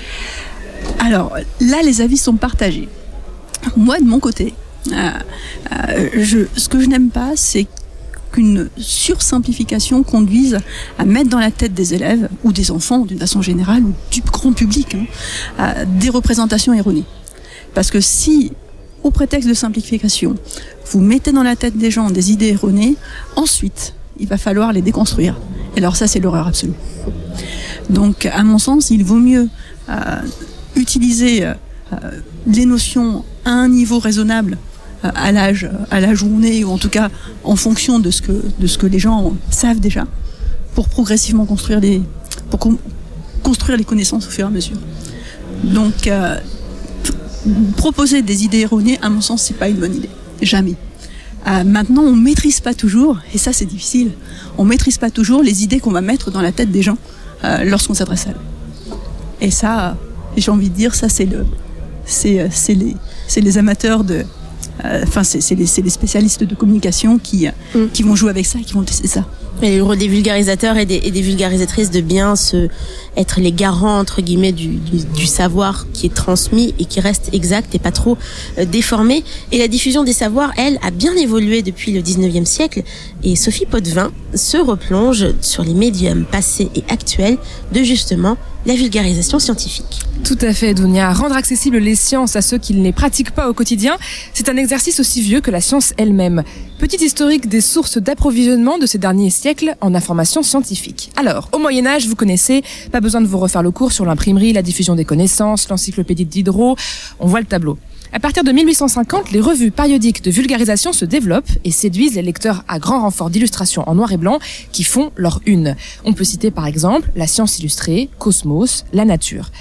Speaker 3: Alors là, les avis sont partagés. Moi, de mon côté, euh, euh, je, ce que je n'aime pas, c'est qu'une sursimplification conduise à mettre dans la tête des élèves, ou des enfants d'une façon générale, ou du grand public, hein, euh, des représentations erronées. Parce que si, au prétexte de simplification, vous mettez dans la tête des gens des idées erronées, ensuite, il va falloir les déconstruire. Et alors ça, c'est l'horreur absolue. Donc, à mon sens, il vaut mieux... Euh, utiliser euh, les notions à un niveau raisonnable euh, à l'âge à l'âge où on est, ou en tout cas en fonction de ce que de ce que les gens savent déjà, pour progressivement construire les pour con- construire les connaissances au fur et à mesure. Donc euh, p- proposer des idées erronées, à mon sens, c'est pas une bonne idée, jamais. Euh, maintenant, on maîtrise pas toujours, et ça c'est difficile. On maîtrise pas toujours les idées qu'on va mettre dans la tête des gens euh, lorsqu'on s'adresse à eux. Et ça. Et j'ai envie de dire, ça, c'est le, c'est, c'est les, c'est les amateurs de, enfin, euh, c'est, c'est les, c'est les spécialistes de communication qui, mm. qui vont jouer avec ça, et qui vont tester ça.
Speaker 2: Et le rôle des vulgarisateurs et des, et des vulgarisatrices de bien se, être les garants, entre guillemets, du, du, du savoir qui est transmis et qui reste exact et pas trop euh, déformé. Et la diffusion des savoirs, elle, a bien évolué depuis le dix-neuvième siècle. Et Sophie Potvin se replonge sur les médiums passés et actuels de, justement, la vulgarisation scientifique.
Speaker 7: Tout à fait, Dounia. Rendre accessibles les sciences à ceux qui ne les pratiquent pas au quotidien, c'est un exercice aussi vieux que la science elle-même. Petit historique des sources d'approvisionnement de ces derniers siècles en information scientifique. Alors, au Moyen-Âge, vous connaissez, pas besoin de vous refaire le cours sur l'imprimerie, la diffusion des connaissances, l'encyclopédie de Diderot, on voit le tableau. À partir de mille huit cent cinquante, les revues périodiques de vulgarisation se développent et séduisent les lecteurs à grand renfort d'illustrations en noir et blanc qui font leur une. On peut citer par exemple La Science illustrée, Cosmos, La Nature.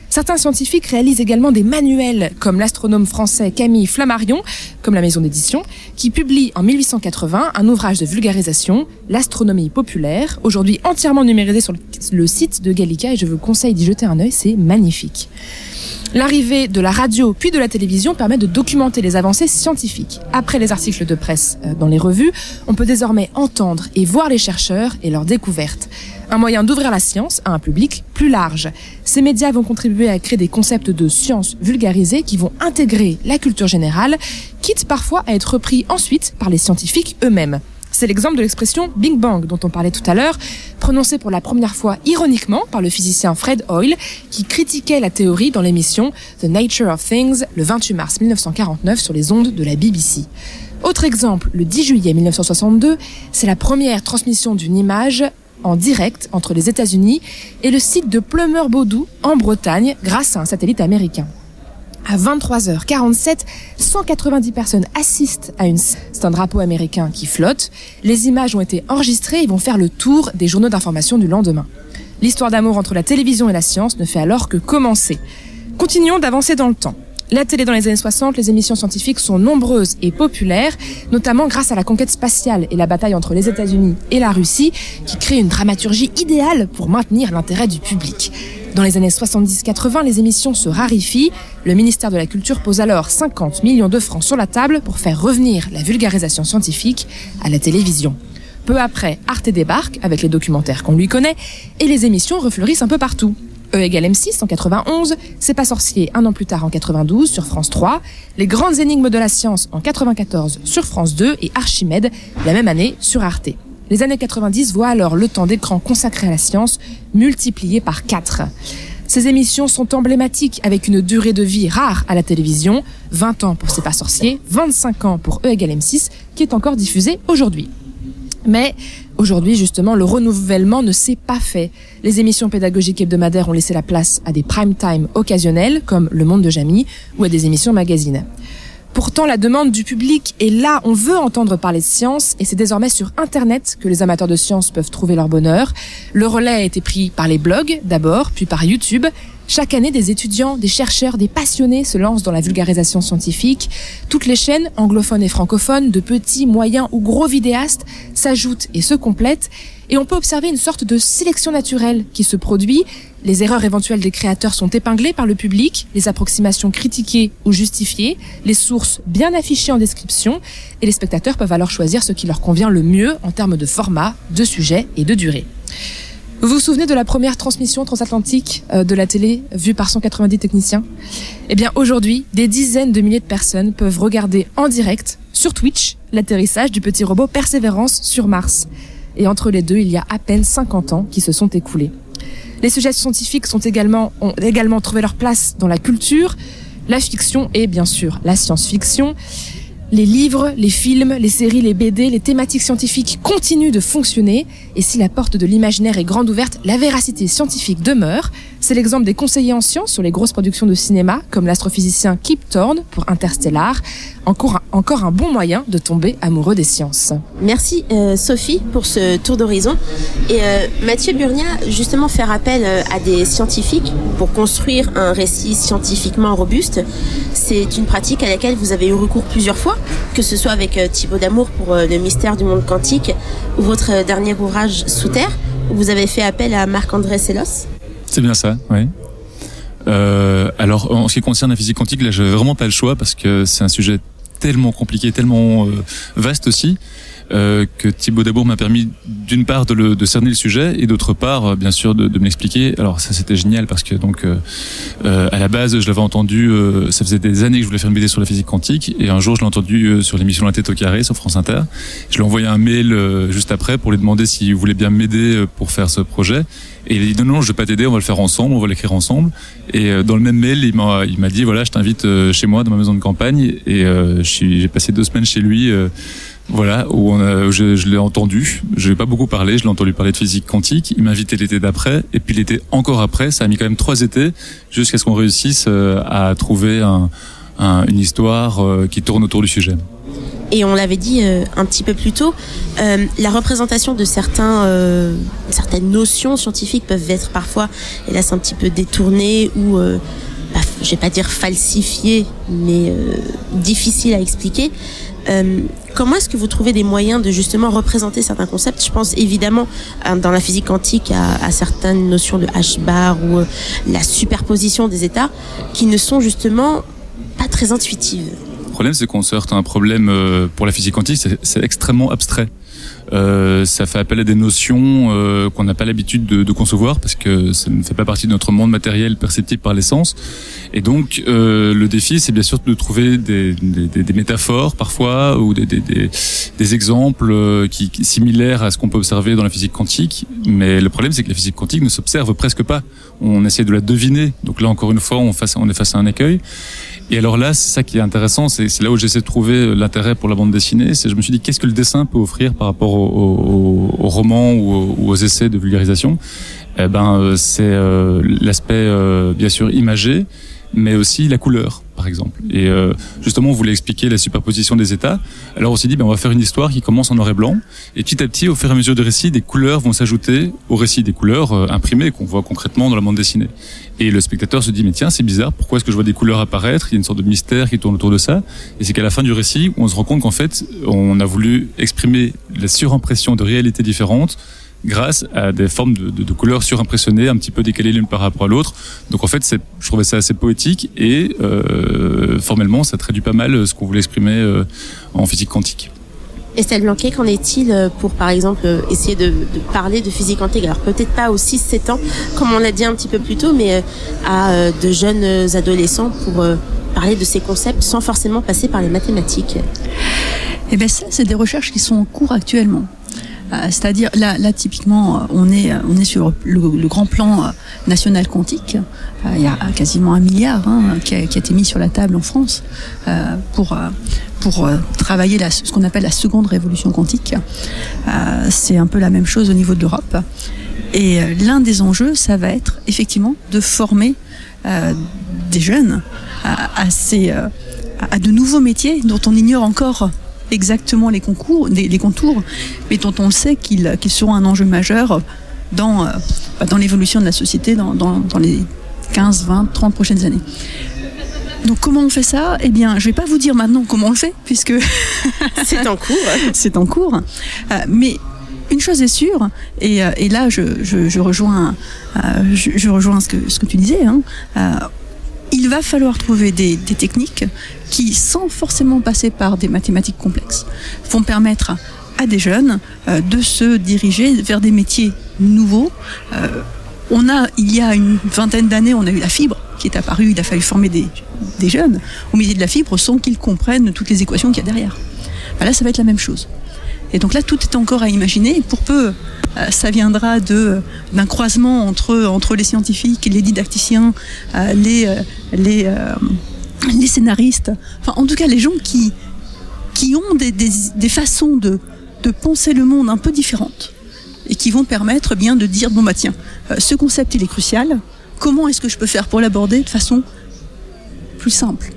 Speaker 7: Certains scientifiques réalisent également des manuels, comme l'astronome français Camille Flammarion, comme la maison d'édition, qui publie en mille huit cent quatre-vingts un ouvrage de vulgarisation, L'astronomie populaire, aujourd'hui entièrement numérisé sur le site de Gallica, et je vous conseille d'y jeter un œil, c'est magnifique. L'arrivée de la radio puis de la télévision permet de documenter les avancées scientifiques. Après les articles de presse dans les revues, on peut désormais entendre et voir les chercheurs et leurs découvertes. Un moyen d'ouvrir la science à un public plus large. Ces médias vont contribuer à créer des concepts de science vulgarisés qui vont intégrer la culture générale, quitte parfois à être repris ensuite par les scientifiques eux-mêmes. C'est l'exemple de l'expression Big Bang dont on parlait tout à l'heure, prononcée pour la première fois ironiquement par le physicien Fred Hoyle, qui critiquait la théorie dans l'émission The Nature of Things le vingt-huit mars mille neuf cent quarante-neuf sur les ondes de la B B C. Autre exemple, le dix juillet mille neuf cent soixante-deux, c'est la première transmission d'une image en direct entre les États-Unis et le site de Plumeur-Baudou en Bretagne grâce à un satellite américain. À vingt-trois heures quarante-sept, cent quatre-vingt-dix personnes assistent à une... C'est un drapeau américain qui flotte. Les images ont été enregistrées et vont faire le tour des journaux d'information du lendemain. L'histoire d'amour entre la télévision et la science ne fait alors que commencer. Continuons d'avancer dans le temps. La télé dans les années soixante, les émissions scientifiques sont nombreuses et populaires, notamment grâce à la conquête spatiale et la bataille entre les États-Unis et la Russie, qui crée une dramaturgie idéale pour maintenir l'intérêt du public. Dans les années soixante-dix quatre-vingts, les émissions se raréfient. Le ministère de la Culture pose alors cinquante millions de francs sur la table pour faire revenir la vulgarisation scientifique à la télévision. Peu après, Arte débarque avec les documentaires qu'on lui connaît et les émissions refleurissent un peu partout. E égale M six en quatre-vingt-onze, C'est pas sorcier un an plus tard en quatre-vingt-douze sur France trois, Les grandes énigmes de la science en quatre-vingt-quatorze sur France deux et Archimède la même année sur Arte. Les années quatre-vingt-dix voient alors le temps d'écran consacré à la science multiplié par quatre. Ces émissions sont emblématiques avec une durée de vie rare à la télévision, vingt ans pour C'est pas sorcier, vingt-cinq ans pour E égale M six, qui est encore diffusé aujourd'hui. Mais aujourd'hui, justement, le renouvellement ne s'est pas fait. Les émissions pédagogiques hebdomadaires ont laissé la place à des prime time occasionnels, comme Le Monde de Jamie, ou à des émissions magazines. Pourtant, la demande du public est là, on veut entendre parler de science, et c'est désormais sur Internet que les amateurs de science peuvent trouver leur bonheur. Le relais a été pris par les blogs, d'abord, puis par YouTube. Chaque année, des étudiants, des chercheurs, des passionnés se lancent dans la vulgarisation scientifique. Toutes les chaînes, anglophones et francophones, de petits, moyens ou gros vidéastes, s'ajoutent et se complètent. Et on peut observer une sorte de sélection naturelle qui se produit. Les erreurs éventuelles des créateurs sont épinglées par le public, les approximations critiquées ou justifiées, les sources bien affichées en description, et les spectateurs peuvent alors choisir ce qui leur convient le mieux en termes de format, de sujet et de durée. Vous vous souvenez de la première transmission transatlantique euh, de la télé vue par cent quatre-vingt-dix techniciens ? Eh bien aujourd'hui, des dizaines de milliers de personnes peuvent regarder en direct, sur Twitch, l'atterrissage du petit robot Persévérance sur Mars. Et entre les deux, il y a à peine cinquante ans qui se sont écoulés. Les sujets scientifiques sont également, ont également trouvé leur place dans la culture, la fiction et bien sûr la science-fiction. Les livres, les films, les séries, les B D, les thématiques scientifiques continuent de fonctionner. Et si la porte de l'imaginaire est grande ouverte, la véracité scientifique demeure. C'est l'exemple des conseillers en sciences sur les grosses productions de cinéma, comme l'astrophysicien Kip Thorne pour Interstellar. Encore un, encore un bon moyen de tomber amoureux des sciences.
Speaker 2: Merci euh, Sophie pour ce tour d'horizon. Et euh, Mathieu Burnia, justement faire appel euh, à des scientifiques pour construire un récit scientifiquement robuste, c'est une pratique à laquelle vous avez eu recours plusieurs fois, que ce soit avec euh, Thibaut Damour pour euh, Le mystère du monde quantique ou votre euh, dernier ouvrage Sous terre, où vous avez fait appel à Marc-André Sellos.
Speaker 6: C'est bien ça, oui. Euh, alors, en ce qui concerne la physique quantique, là, j'avais vraiment pas le choix parce que c'est un sujet tellement compliqué, tellement euh, vaste aussi, euh, que Thibaut Damour m'a permis d'une part de, le, de cerner le sujet et d'autre part, euh, bien sûr, de, de me l'expliquer. Alors ça, c'était génial parce que donc, euh, euh, à la base, je l'avais entendu, euh, ça faisait des années que je voulais faire une B D sur la physique quantique et un jour, je l'ai entendu euh, sur l'émission La Tête au carré sur France Inter. Je lui ai envoyé un mail euh, juste après pour lui demander s'il voulait bien m'aider euh, pour faire ce projet. Et il a dit non, non, je vais pas t'aider, on va le faire ensemble, on va l'écrire ensemble. Et euh, dans le même mail, il m'a, il m'a dit voilà, je t'invite euh, chez moi, dans ma maison de campagne. Et euh, je suis, j'ai passé deux semaines chez lui, euh, voilà, où, on a, où je, je l'ai entendu. Je n'ai pas beaucoup parlé, je l'ai entendu parler de physique quantique. Il m'a invité l'été d'après, et puis l'été encore après. Ça a mis quand même trois étés jusqu'à ce qu'on réussisse euh, à trouver un, un, une histoire euh, qui tourne autour du sujet.
Speaker 2: Et on l'avait dit euh, un petit peu plus tôt, euh, la représentation de certains, euh, certaines notions scientifiques peuvent être parfois, hélas, un petit peu détournées ou, euh, bah, je vais pas dire falsifiées, mais euh, difficiles à expliquer. Euh, comment est-ce que vous trouvez des moyens de justement représenter certains concepts? Je pense évidemment euh, dans la physique quantique à, à certaines notions de H-bar ou euh, la superposition des états qui ne sont justement pas très intuitives.
Speaker 6: Le problème, c'est qu'on se heurte à un problème euh, pour la physique quantique, c'est, c'est extrêmement abstrait. Euh, ça fait appel à des notions euh, qu'on n'a pas l'habitude de, de concevoir parce que ça ne fait pas partie de notre monde matériel perceptible par les sens. Et donc, euh, le défi, c'est bien sûr de trouver des, des, des métaphores parfois ou des, des, des, des exemples euh, qui, qui similaires à ce qu'on peut observer dans la physique quantique. Mais le problème, c'est que la physique quantique ne s'observe presque pas. On essaie de la deviner. Donc là, encore une fois, on, face, on est face à un écueil. Et alors là, c'est ça qui est intéressant, c'est, c'est là où j'essaie de trouver l'intérêt pour la bande dessinée. C'est, je me suis dit, qu'est-ce que le dessin peut offrir par rapport au, au, au roman ou, au, ou aux essais de vulgarisation? Eh ben, c'est euh, l'aspect euh, bien sûr imagé, mais aussi la couleur, par exemple. Et euh, justement, on voulait expliquer la superposition des états. Alors on s'est dit, ben, on va faire une histoire qui commence en noir et blanc. Et petit à petit, au fur et à mesure du récit, des couleurs vont s'ajouter au récit, des couleurs euh, imprimées qu'on voit concrètement dans la bande dessinée. Et le spectateur se dit, mais tiens, c'est bizarre, pourquoi est-ce que je vois des couleurs apparaître? Il y a une sorte de mystère qui tourne autour de ça. Et c'est qu'à la fin du récit, on se rend compte qu'en fait, on a voulu exprimer la surimpression de réalités différentes grâce à des formes de, de, de couleurs surimpressionnées, un petit peu décalées l'une par rapport à l'autre. Donc en fait, c'est, je trouvais ça assez poétique et euh, formellement, ça traduit pas mal ce qu'on voulait exprimer euh, en physique quantique.
Speaker 2: Estelle Blanquet, qu'en est-il pour, par exemple, essayer de, de parler de physique quantique? Alors peut-être pas aux six sept ans, comme on l'a dit un petit peu plus tôt, mais à de jeunes adolescents pour parler de ces concepts sans forcément passer par les mathématiques.
Speaker 3: Eh bien ça, c'est des recherches qui sont en cours actuellement. Euh, c'est-à-dire, là, là, typiquement, on est, on est sur le, le grand plan national quantique. Euh, il y a quasiment un milliard hein, qui, a, qui a été mis sur la table en France euh, pour, pour travailler la, ce qu'on appelle la seconde révolution quantique. Euh, c'est un peu la même chose au niveau de l'Europe. Et euh, l'un des enjeux, ça va être effectivement de former euh, des jeunes à, à, ces, euh, à de nouveaux métiers dont on ignore encore exactement les concours, les, les contours, mais dont on sait qu'ils, qu'ils seront un enjeu majeur dans, euh, dans l'évolution de la société dans, dans, dans les quinze, vingt, trente prochaines années. Donc comment on fait ça? Eh bien, je ne vais pas vous dire maintenant comment on le fait, puisque
Speaker 2: c'est en cours.
Speaker 3: c'est en cours. Euh, mais une chose est sûre, et, euh, et là je, je, je rejoins, euh, je, je rejoins ce que, ce que tu disais, hein, euh, il va falloir trouver des, des techniques qui, sans forcément passer par des mathématiques complexes, vont permettre à des jeunes euh, de se diriger vers des métiers nouveaux. Euh, on a, il y a une vingtaine d'années, on a eu la fibre qui est apparue, il a fallu former des, des jeunes au métier de la fibre sans qu'ils comprennent toutes les équations qu'il y a derrière. Ben là, ça va être la même chose. Et donc là, tout est encore à imaginer. Pour peu, euh, ça viendra de, d'un croisement entre, entre les scientifiques, les didacticiens, euh, les, euh, les, euh, les scénaristes. Enfin, en tout cas, les gens qui, qui ont des, des, des façons de, de penser le monde un peu différentes et qui vont permettre bien de dire, bon bah tiens, euh, ce concept, il est crucial. Comment est-ce que je peux faire pour l'aborder de façon plus simple?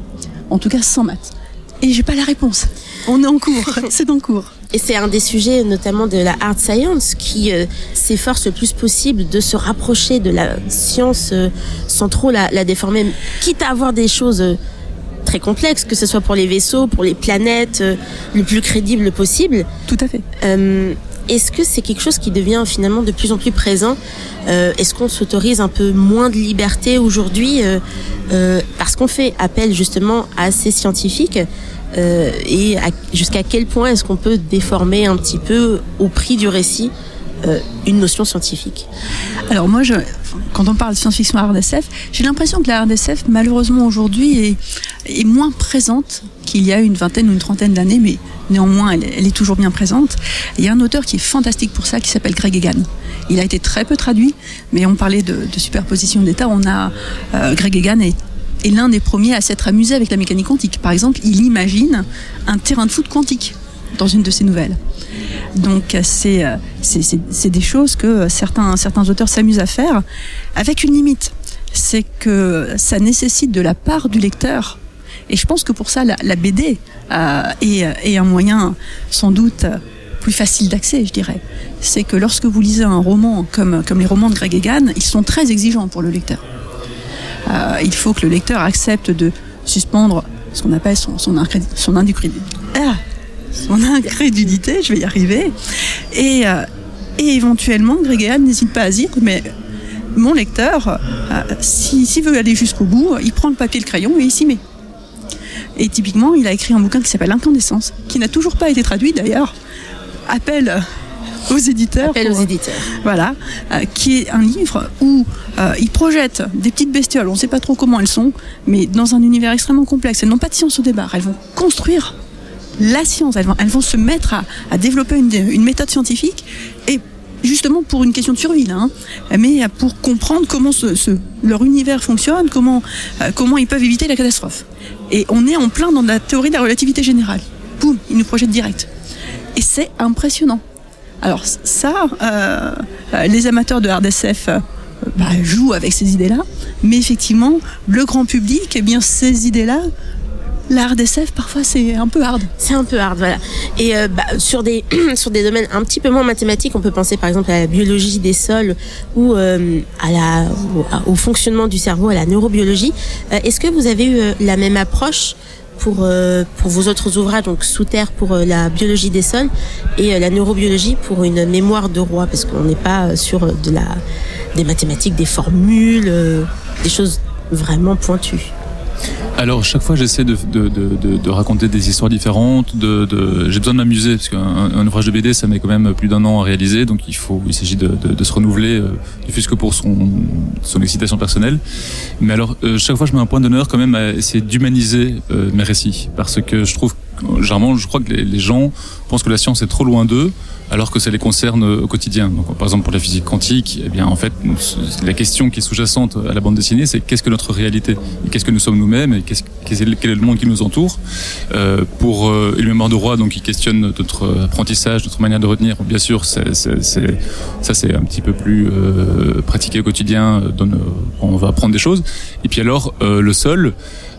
Speaker 3: En tout cas, sans maths. Et j'ai pas la réponse. On est en cours, c'est en cours.
Speaker 2: Et c'est un des sujets, notamment de la hard science, qui euh, s'efforce le plus possible de se rapprocher de la science euh, sans trop la, la déformer, quitte à avoir des choses euh, très complexes, que ce soit pour les vaisseaux, pour les planètes, euh, le plus crédible possible.
Speaker 3: Tout à fait.
Speaker 2: Euh, est-ce que c'est quelque chose qui devient finalement de plus en plus présent? euh, Est-ce qu'on s'autorise un peu moins de liberté aujourd'hui euh, euh, parce qu'on fait appel justement à ces scientifiques? Euh, et à, jusqu'à quel point est-ce qu'on peut déformer un petit peu au prix du récit euh, une notion scientifique?
Speaker 3: Alors moi, je, quand on parle de science-fiction à R D S F, j'ai l'impression que la R D S F, malheureusement aujourd'hui, est, est moins présente qu'il y a une vingtaine ou une trentaine d'années, mais néanmoins, elle, elle est toujours bien présente. Il y a un auteur qui est fantastique pour ça, qui s'appelle Greg Egan. Il a été très peu traduit, mais on parlait de, de superposition d'états. On a euh, Greg Egan est est l'un des premiers à s'être amusé avec la mécanique quantique. Par exemple, il imagine un terrain de foot quantique dans une de ses nouvelles. Donc, c'est, c'est, c'est, c'est des choses que certains, certains auteurs s'amusent à faire, avec une limite. C'est que ça nécessite de la part du lecteur Et je pense que pour ça, la, la B D euh, est, est un moyen sans doute plus facile d'accès, je dirais. C'est que lorsque vous lisez un roman comme, comme les romans de Greg Egan, ils sont très exigeants pour le lecteur. Euh, il faut que le lecteur accepte de suspendre ce qu'on appelle son, son, incréd... son, indécrédit... ah, son incrédulité, je vais y arriver. Et, euh, et éventuellement, Greg Egan n'hésite pas à dire, mais mon lecteur, euh, s'il si veut aller jusqu'au bout, il prend le papier et le crayon et il s'y met. Et typiquement, il a écrit un bouquin qui s'appelle Incandescence, qui n'a toujours pas été traduit d'ailleurs. Appel aux éditeurs.
Speaker 2: Appel
Speaker 3: pour,
Speaker 2: aux éditeurs.
Speaker 3: Voilà, euh, qui est un livre où euh, il projette des petites bestioles, on ne sait pas trop comment elles sont, mais dans un univers extrêmement complexe. Elles n'ont pas de science au départ, elles vont construire la science, elles vont, elles vont se mettre à, à développer une, une méthode scientifique, et justement pour une question de survie, là, hein, mais pour comprendre comment ce, ce, leur univers fonctionne, comment, euh, comment ils peuvent éviter la catastrophe. Et on est en plein dans la théorie de la relativité générale. Boum, ils nous projettent direct. Et c'est impressionnant. Alors ça, euh, les amateurs de hard S F euh, bah, jouent avec ces idées-là, mais effectivement, le grand public, eh bien, ces idées-là, la hard S F, parfois, c'est un peu hard.
Speaker 2: C'est un peu hard, voilà. Et euh, bah, sur des sur des domaines un petit peu moins mathématiques, on peut penser par exemple à la biologie des sols ou euh, à la au, au fonctionnement du cerveau, à la neurobiologie. Euh, est-ce que vous avez eu euh, la même approche pour euh, pour vos autres ouvrages, donc Sous terre pour euh, la biologie des sols et euh, la neurobiologie pour une mémoire de roi, parce qu'on n'est pas euh, sur de la des mathématiques, des formules, euh, des choses vraiment pointues?
Speaker 6: Alors chaque fois j'essaie de, de, de, de, de raconter des histoires différentes, de, de, j'ai besoin de m'amuser parce qu'un un ouvrage de B D ça met quand même plus d'un an à réaliser, donc il faut, il s'agit de, de, de se renouveler, euh, ne fût-ce que pour son, son excitation personnelle. Mais alors euh, chaque fois je mets un point d'honneur quand même à essayer d'humaniser euh, mes récits, parce que je trouve, généralement je crois que les, les gens pensent que la science est trop loin d'eux, alors que ça les concerne au quotidien. Donc, par exemple, pour la physique quantique, eh bien, en fait, la question qui est sous-jacente à la bande dessinée, c'est qu'est-ce que notre réalité, et qu'est-ce que nous sommes nous-mêmes, et qu'est-ce, quel est le monde qui nous entoure. Euh, pour euh, une mémoire de roi, donc, qui questionne notre apprentissage, notre manière de retenir. Bien sûr, c'est, c'est, c'est, ça, c'est un petit peu plus euh, pratiqué au quotidien, dans nos, on va apprendre des choses. Et puis alors, euh, le sol.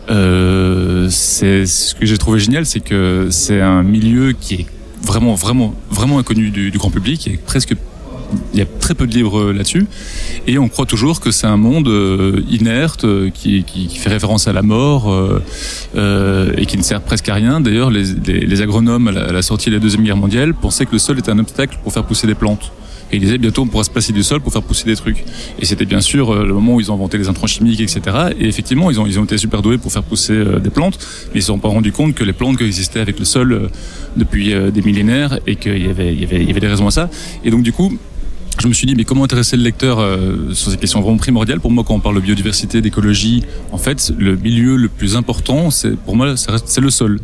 Speaker 6: Euh, c'est ce que j'ai trouvé génial, c'est que c'est un milieu qui est vraiment, vraiment, vraiment inconnu du, du grand public. Il y a presque, il y a très peu de livres là-dessus, et on croit toujours que c'est un monde euh, inerte, euh, qui, qui, qui fait référence à la mort euh, euh, et qui ne sert presque à rien. D'ailleurs, les, les, les agronomes à la, à la sortie de la Deuxième Guerre mondiale pensaient que le sol était un obstacle pour faire pousser des plantes. Et ils disaient bientôt on pourra se passer du sol pour faire pousser des trucs. Et c'était bien sûr euh, le moment où ils ont inventé les intrants chimiques, et cetera. Et effectivement, ils ont ils ont été super doués pour faire pousser euh, des plantes, mais ils se sont pas rendus compte que les plantes coexistaient avec le sol euh, depuis euh, des millénaires, et qu'il y avait il y avait il y avait des raisons à ça. Et donc du coup, je me suis dit mais comment intéresser le lecteur euh, sur ces questions vraiment primordiales. Pour moi, quand on parle de biodiversité, d'écologie, en fait, le milieu le plus important, c'est pour moi, ça reste, c'est le sol.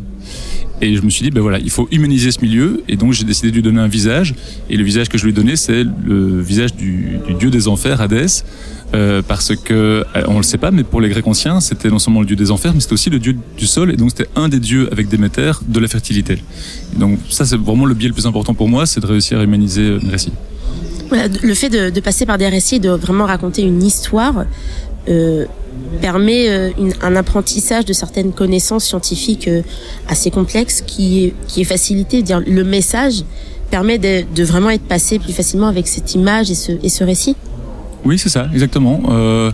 Speaker 6: Et je me suis dit, ben voilà, il faut humaniser ce milieu, et donc j'ai décidé de lui donner un visage. Et le visage que je lui ai donné, c'est le visage du, du dieu des enfers, Hadès, euh, parce que on le sait pas, mais pour les Grecs anciens, c'était non seulement le dieu des enfers, mais c'était aussi le dieu du sol, et donc c'était un des dieux avec Déméter de la fertilité. Et donc ça, c'est vraiment le biais le plus important pour moi, c'est de réussir à humaniser mes récits.
Speaker 2: Voilà, le fait de, de passer par des récits, de vraiment raconter une histoire. Euh, permet euh, une, un apprentissage de certaines connaissances scientifiques euh, assez complexes qui est, qui est facilité. Dire, le message permet de, de vraiment être passé plus facilement avec cette image et ce, et ce récit.
Speaker 6: Oui, c'est ça, exactement. Euh,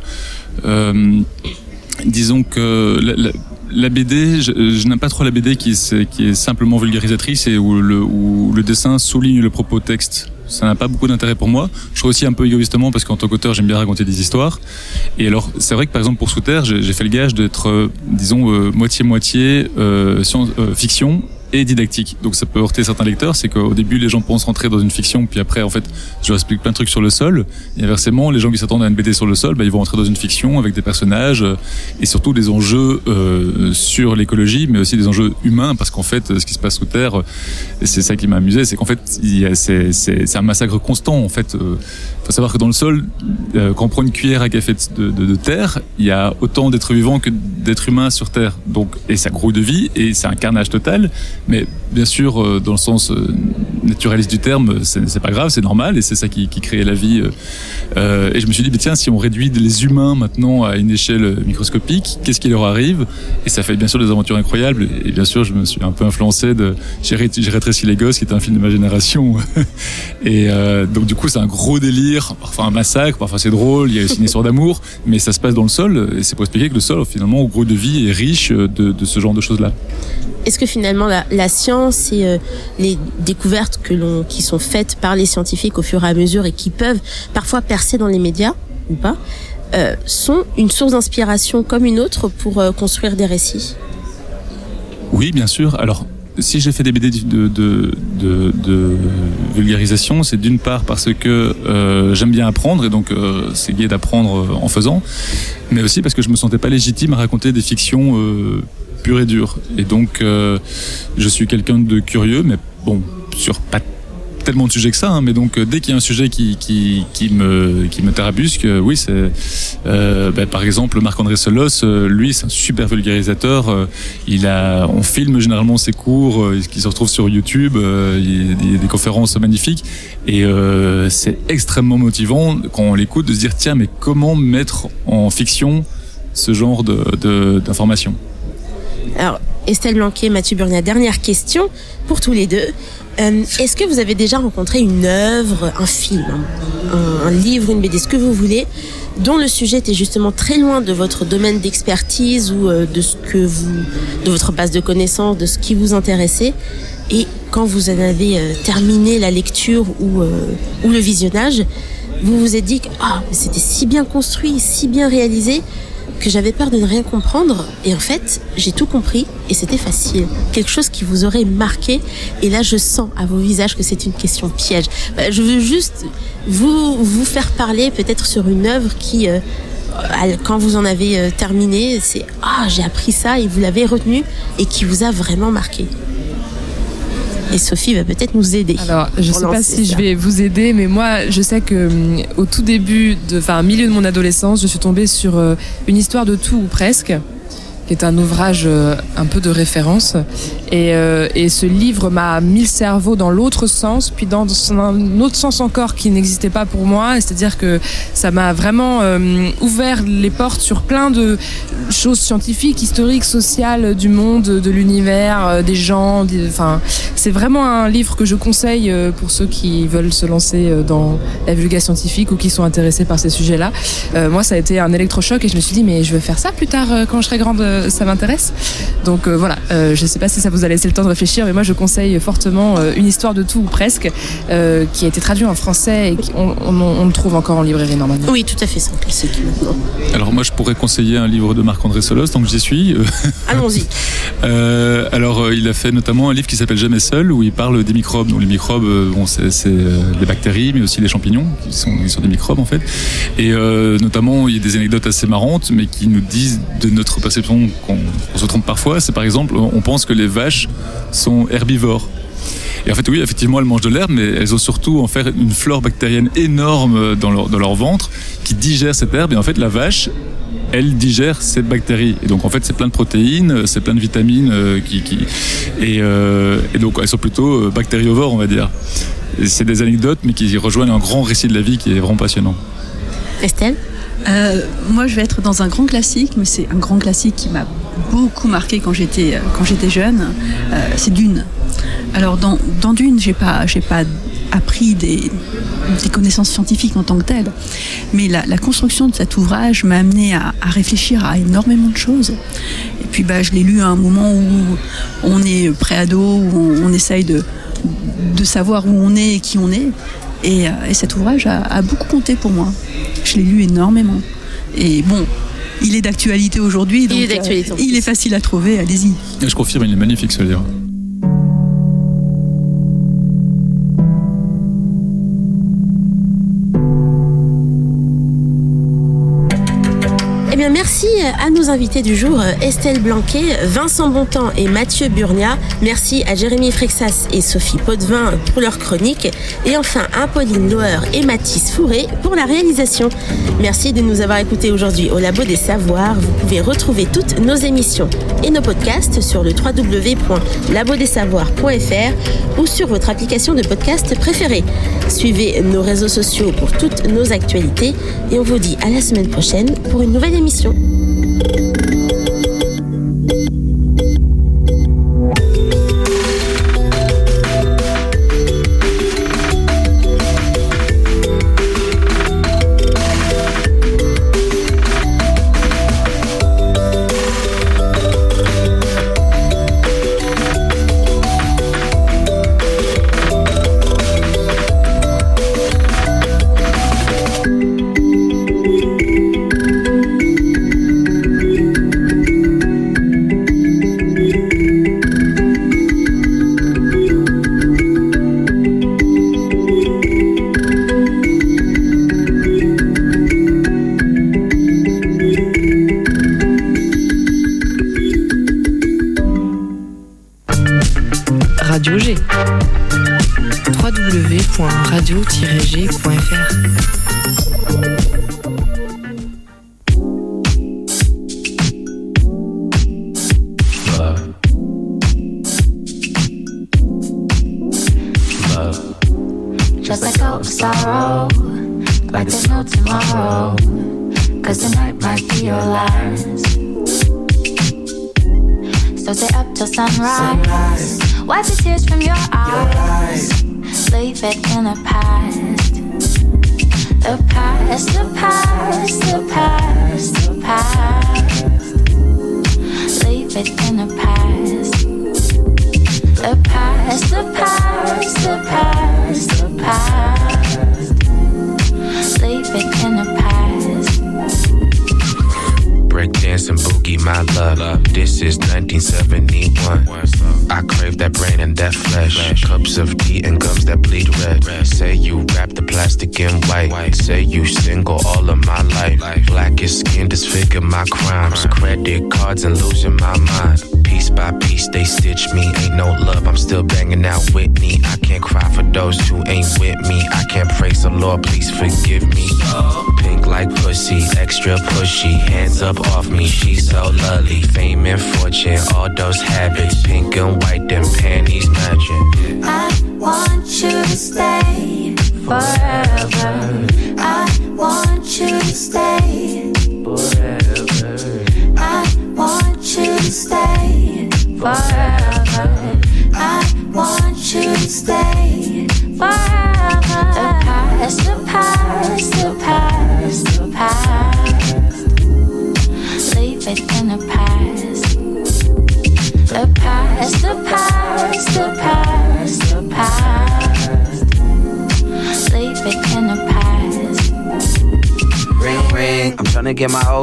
Speaker 6: euh, disons que la, la, la B D, je, je n'aime pas trop la B D qui est, qui est simplement vulgarisatrice et où le, où le dessin souligne le propos texte. Ça n'a pas beaucoup d'intérêt pour moi. Je trouve aussi un peu égoïstement parce qu'en tant qu'auteur, j'aime bien raconter des histoires. Et alors, c'est vrai que par exemple pour Sous terre, j'ai, j'ai fait le gage d'être, euh, disons, euh, moitié-moitié euh, science, euh, fiction et didactique. Donc ça peut heurter certains lecteurs, c'est qu'au début les gens pensent rentrer dans une fiction, puis après en fait je leur explique plein de trucs sur le sol, et inversement les gens qui s'attendent à une B D sur le sol, bah, ils vont rentrer dans une fiction avec des personnages euh, et surtout des enjeux euh, sur l'écologie, mais aussi des enjeux humains, parce qu'en fait ce qui se passe sous terre, c'est ça qui m'a amusé, c'est qu'en fait il y a, c'est, c'est, c'est un massacre constant en fait. Euh, faut savoir que dans le sol, euh, quand on prend une cuillère à café de, de, de terre, il y a autant d'êtres vivants que d'êtres humains sur terre, donc, et ça grouille de vie et c'est un carnage total. Mais bien sûr, euh, dans le sens euh, naturaliste du terme, c'est, c'est pas grave, c'est normal, et c'est ça qui, qui crée la vie. Euh, et je me suis dit, mais tiens, si on réduit les humains maintenant à une échelle microscopique, qu'est-ce qui leur arrive? Et ça fait bien sûr des aventures incroyables. Et bien sûr, je me suis un peu influencé de J'ai, ré- j'ai rétréci les gosses, qui est un film de ma génération. Et euh, donc du coup, c'est un gros délire, parfois un massacre, parfois c'est drôle, il y a aussi une histoire d'amour, mais ça se passe dans le sol, et c'est pour expliquer que le sol, finalement, au gros de vie, est riche de, de ce genre de choses-là.
Speaker 2: Est-ce que finalement la, la science et euh, les découvertes que l'on, qui sont faites par les scientifiques au fur et à mesure et qui peuvent parfois percer dans les médias, ou pas, euh, sont une source d'inspiration comme une autre pour euh, construire des récits?
Speaker 6: Oui, bien sûr. Alors, si j'ai fait des B D de, de, de, de vulgarisation, c'est d'une part parce que euh, j'aime bien apprendre, et donc euh, c'est gai d'apprendre en faisant, mais aussi parce que je me sentais pas légitime à raconter des fictions euh, pures et dures. Et donc, euh, je suis quelqu'un de curieux, mais bon, sur pas tellement de sujets que ça, hein, mais donc euh, dès qu'il y a un sujet qui qui qui me qui me tarabusque, euh, oui, c'est euh, ben, par exemple Marc-André Selos, euh, lui c'est un super vulgarisateur, euh, il a on filme généralement ses cours euh, qui se retrouvent sur YouTube, euh, il, y a, il y a des conférences magnifiques, et euh, c'est extrêmement motivant quand on l'écoute de se dire tiens, mais comment mettre en fiction ce genre de, de d'informations.
Speaker 2: Alors, Estelle Blanquet, Mathieu Burnia, dernière question pour tous les deux. Euh, est-ce que vous avez déjà rencontré une œuvre, un film, un, un livre, une B D, ce que vous voulez, dont le sujet était justement très loin de votre domaine d'expertise ou euh, de ce que vous, de votre base de connaissances, de ce qui vous intéressait, et quand vous en avez euh, terminé la lecture ou, euh, ou le visionnage, vous vous êtes dit que ah, mais c'était si bien construit, si bien réalisé, que j'avais peur de ne rien comprendre, et en fait j'ai tout compris et c'était facile, quelque chose qui vous aurait marqué. Et là je sens à vos visages que c'est une question piège. Bah, je veux juste vous vous faire parler peut-être sur une œuvre qui euh, quand vous en avez euh, terminé, c'est ah j'ai appris ça et vous l'avez retenu et qui vous a vraiment marqué. Et Sophie va peut-être nous aider.
Speaker 7: Alors, je sais pas si ça. je vais vous aider, mais moi, je sais que euh, au tout début, de, enfin, au milieu de mon adolescence, je suis tombée sur euh, une histoire de tout ou presque, qui est un ouvrage euh, un peu de référence. Et, euh, et ce livre m'a mis le cerveau dans l'autre sens, puis dans un autre sens encore qui n'existait pas pour moi. C'est-à-dire que ça m'a vraiment euh, ouvert les portes sur plein de choses scientifiques, historiques, sociales du monde, de l'univers, euh, des gens. Enfin, c'est vraiment un livre que je conseille euh, pour ceux qui veulent se lancer euh, dans la vulgarisation scientifique ou qui sont intéressés par ces sujets-là. Euh, moi, ça a été un électrochoc et je me suis dit, mais je veux faire ça plus tard euh, quand je serai grande. Ça m'intéresse. Donc euh, voilà, euh, je ne sais pas si ça vous a laissé le temps de réfléchir, mais moi je conseille fortement euh, Une histoire de tout ou presque, euh, qui a été traduit en français et qu'on on, on le trouve encore en librairie normalement.
Speaker 2: Oui, tout à fait, ça. C'est qui maintenant.
Speaker 6: Alors moi je pourrais conseiller un livre de Marc-André Selos, donc j'y suis.
Speaker 2: Allons-y.
Speaker 6: euh, alors euh, il a fait notamment un livre qui s'appelle Jamais seul, où il parle des microbes. Donc les microbes, euh, bon, c'est, c'est euh, les bactéries, mais aussi les champignons, qui sont, qui sont des microbes en fait. Et euh, notamment il y a des anecdotes assez marrantes, mais qui nous disent de notre perception qu'on, qu'on se trompe parfois. C'est par exemple, on pense que les vaches sont herbivores. Et en fait, oui, effectivement, elles mangent de l'herbe, mais elles ont surtout en fait une flore bactérienne énorme dans leur, dans leur ventre qui digère cette herbe. Et en fait, la vache, elle digère cette bactérie. Et donc, en fait, c'est plein de protéines, c'est plein de vitamines euh, qui, qui et, euh, et donc elles sont plutôt bactériovores, on va dire. Et c'est des anecdotes, mais qui rejoignent un grand récit de la vie qui est vraiment passionnant.
Speaker 2: Estelle ?
Speaker 3: Euh, moi, je vais être dans un grand classique, mais c'est un grand classique qui m'a beaucoup marqué quand j'étais quand j'étais jeune. Euh, c'est Dune. Alors, dans, dans Dune, j'ai pas j'ai pas appris des, des connaissances scientifiques en tant que telles, mais la, la construction de cet ouvrage m'a amené à, à réfléchir à énormément de choses. Et puis, bah, je l'ai lu à un moment où on est pré-ado, où on, on essaye de de savoir où on est et qui on est. Et, et cet ouvrage a, a beaucoup compté pour moi. Je l'ai lu énormément. Et bon, il est d'actualité aujourd'hui, donc il est, d'actualité, euh, il est facile à trouver, allez-y.
Speaker 6: Et je confirme, il est magnifique ce livre.
Speaker 2: Eh bien, bien, merci à nos invités du jour, Estelle Blanquet, Vincent Bontemps et Mathieu Burnia. Merci à Jérémy Frexas et Sophie Potvin pour leur chronique. Et enfin, à Pauline Loher et Mathis Fourré pour la réalisation. Merci de nous avoir écoutés aujourd'hui au Labo des Savoirs. Vous pouvez retrouver toutes nos émissions et nos podcasts sur le w w w point labo des savoirs point f r ou sur votre application de podcast préférée. Suivez nos réseaux sociaux pour toutes nos actualités et on vous dit à la semaine prochaine pour une nouvelle émission.
Speaker 1: Radio G. w w w point radio tiret g point f r.
Speaker 8: Just let go of sorrow, like there's no tomorrow, cause tonight might be your last. So stay up till sunrise, wipe the tears from your eyes, leave it in the past. The past, the past, the past, the past. Leave it in the past. The past, the past, the past, the past. Leave it in the past.
Speaker 9: Breakdance and boogie, my love. This is nineteen seventy-one. I crave that brain and that flesh. Cups of tea and gums that bleed red. Say you wrap the plastic in white. Say you single all of my life. Blackest skin disfigure my crimes. Credit cards and losing my mind. Piece by piece they stitch me. Ain't no love, I'm still banging out Whitney. I can't cry for those who ain't with me. I can't praise the Lord, please forgive me. Pink like pussy, extra pushy. Hands up off me, she's so lovely. Fame and fortune, all those habits. Pink and white, them panties matching.
Speaker 8: I want you to stay forever. I want you to stay forever. I want you to stay forever. I want you to stay forever. The past, the past, the past, the past. Leave it in the past. The past, the past, the past, the past. Leave it in the past.
Speaker 10: Ring, ring, I'm tryna get my old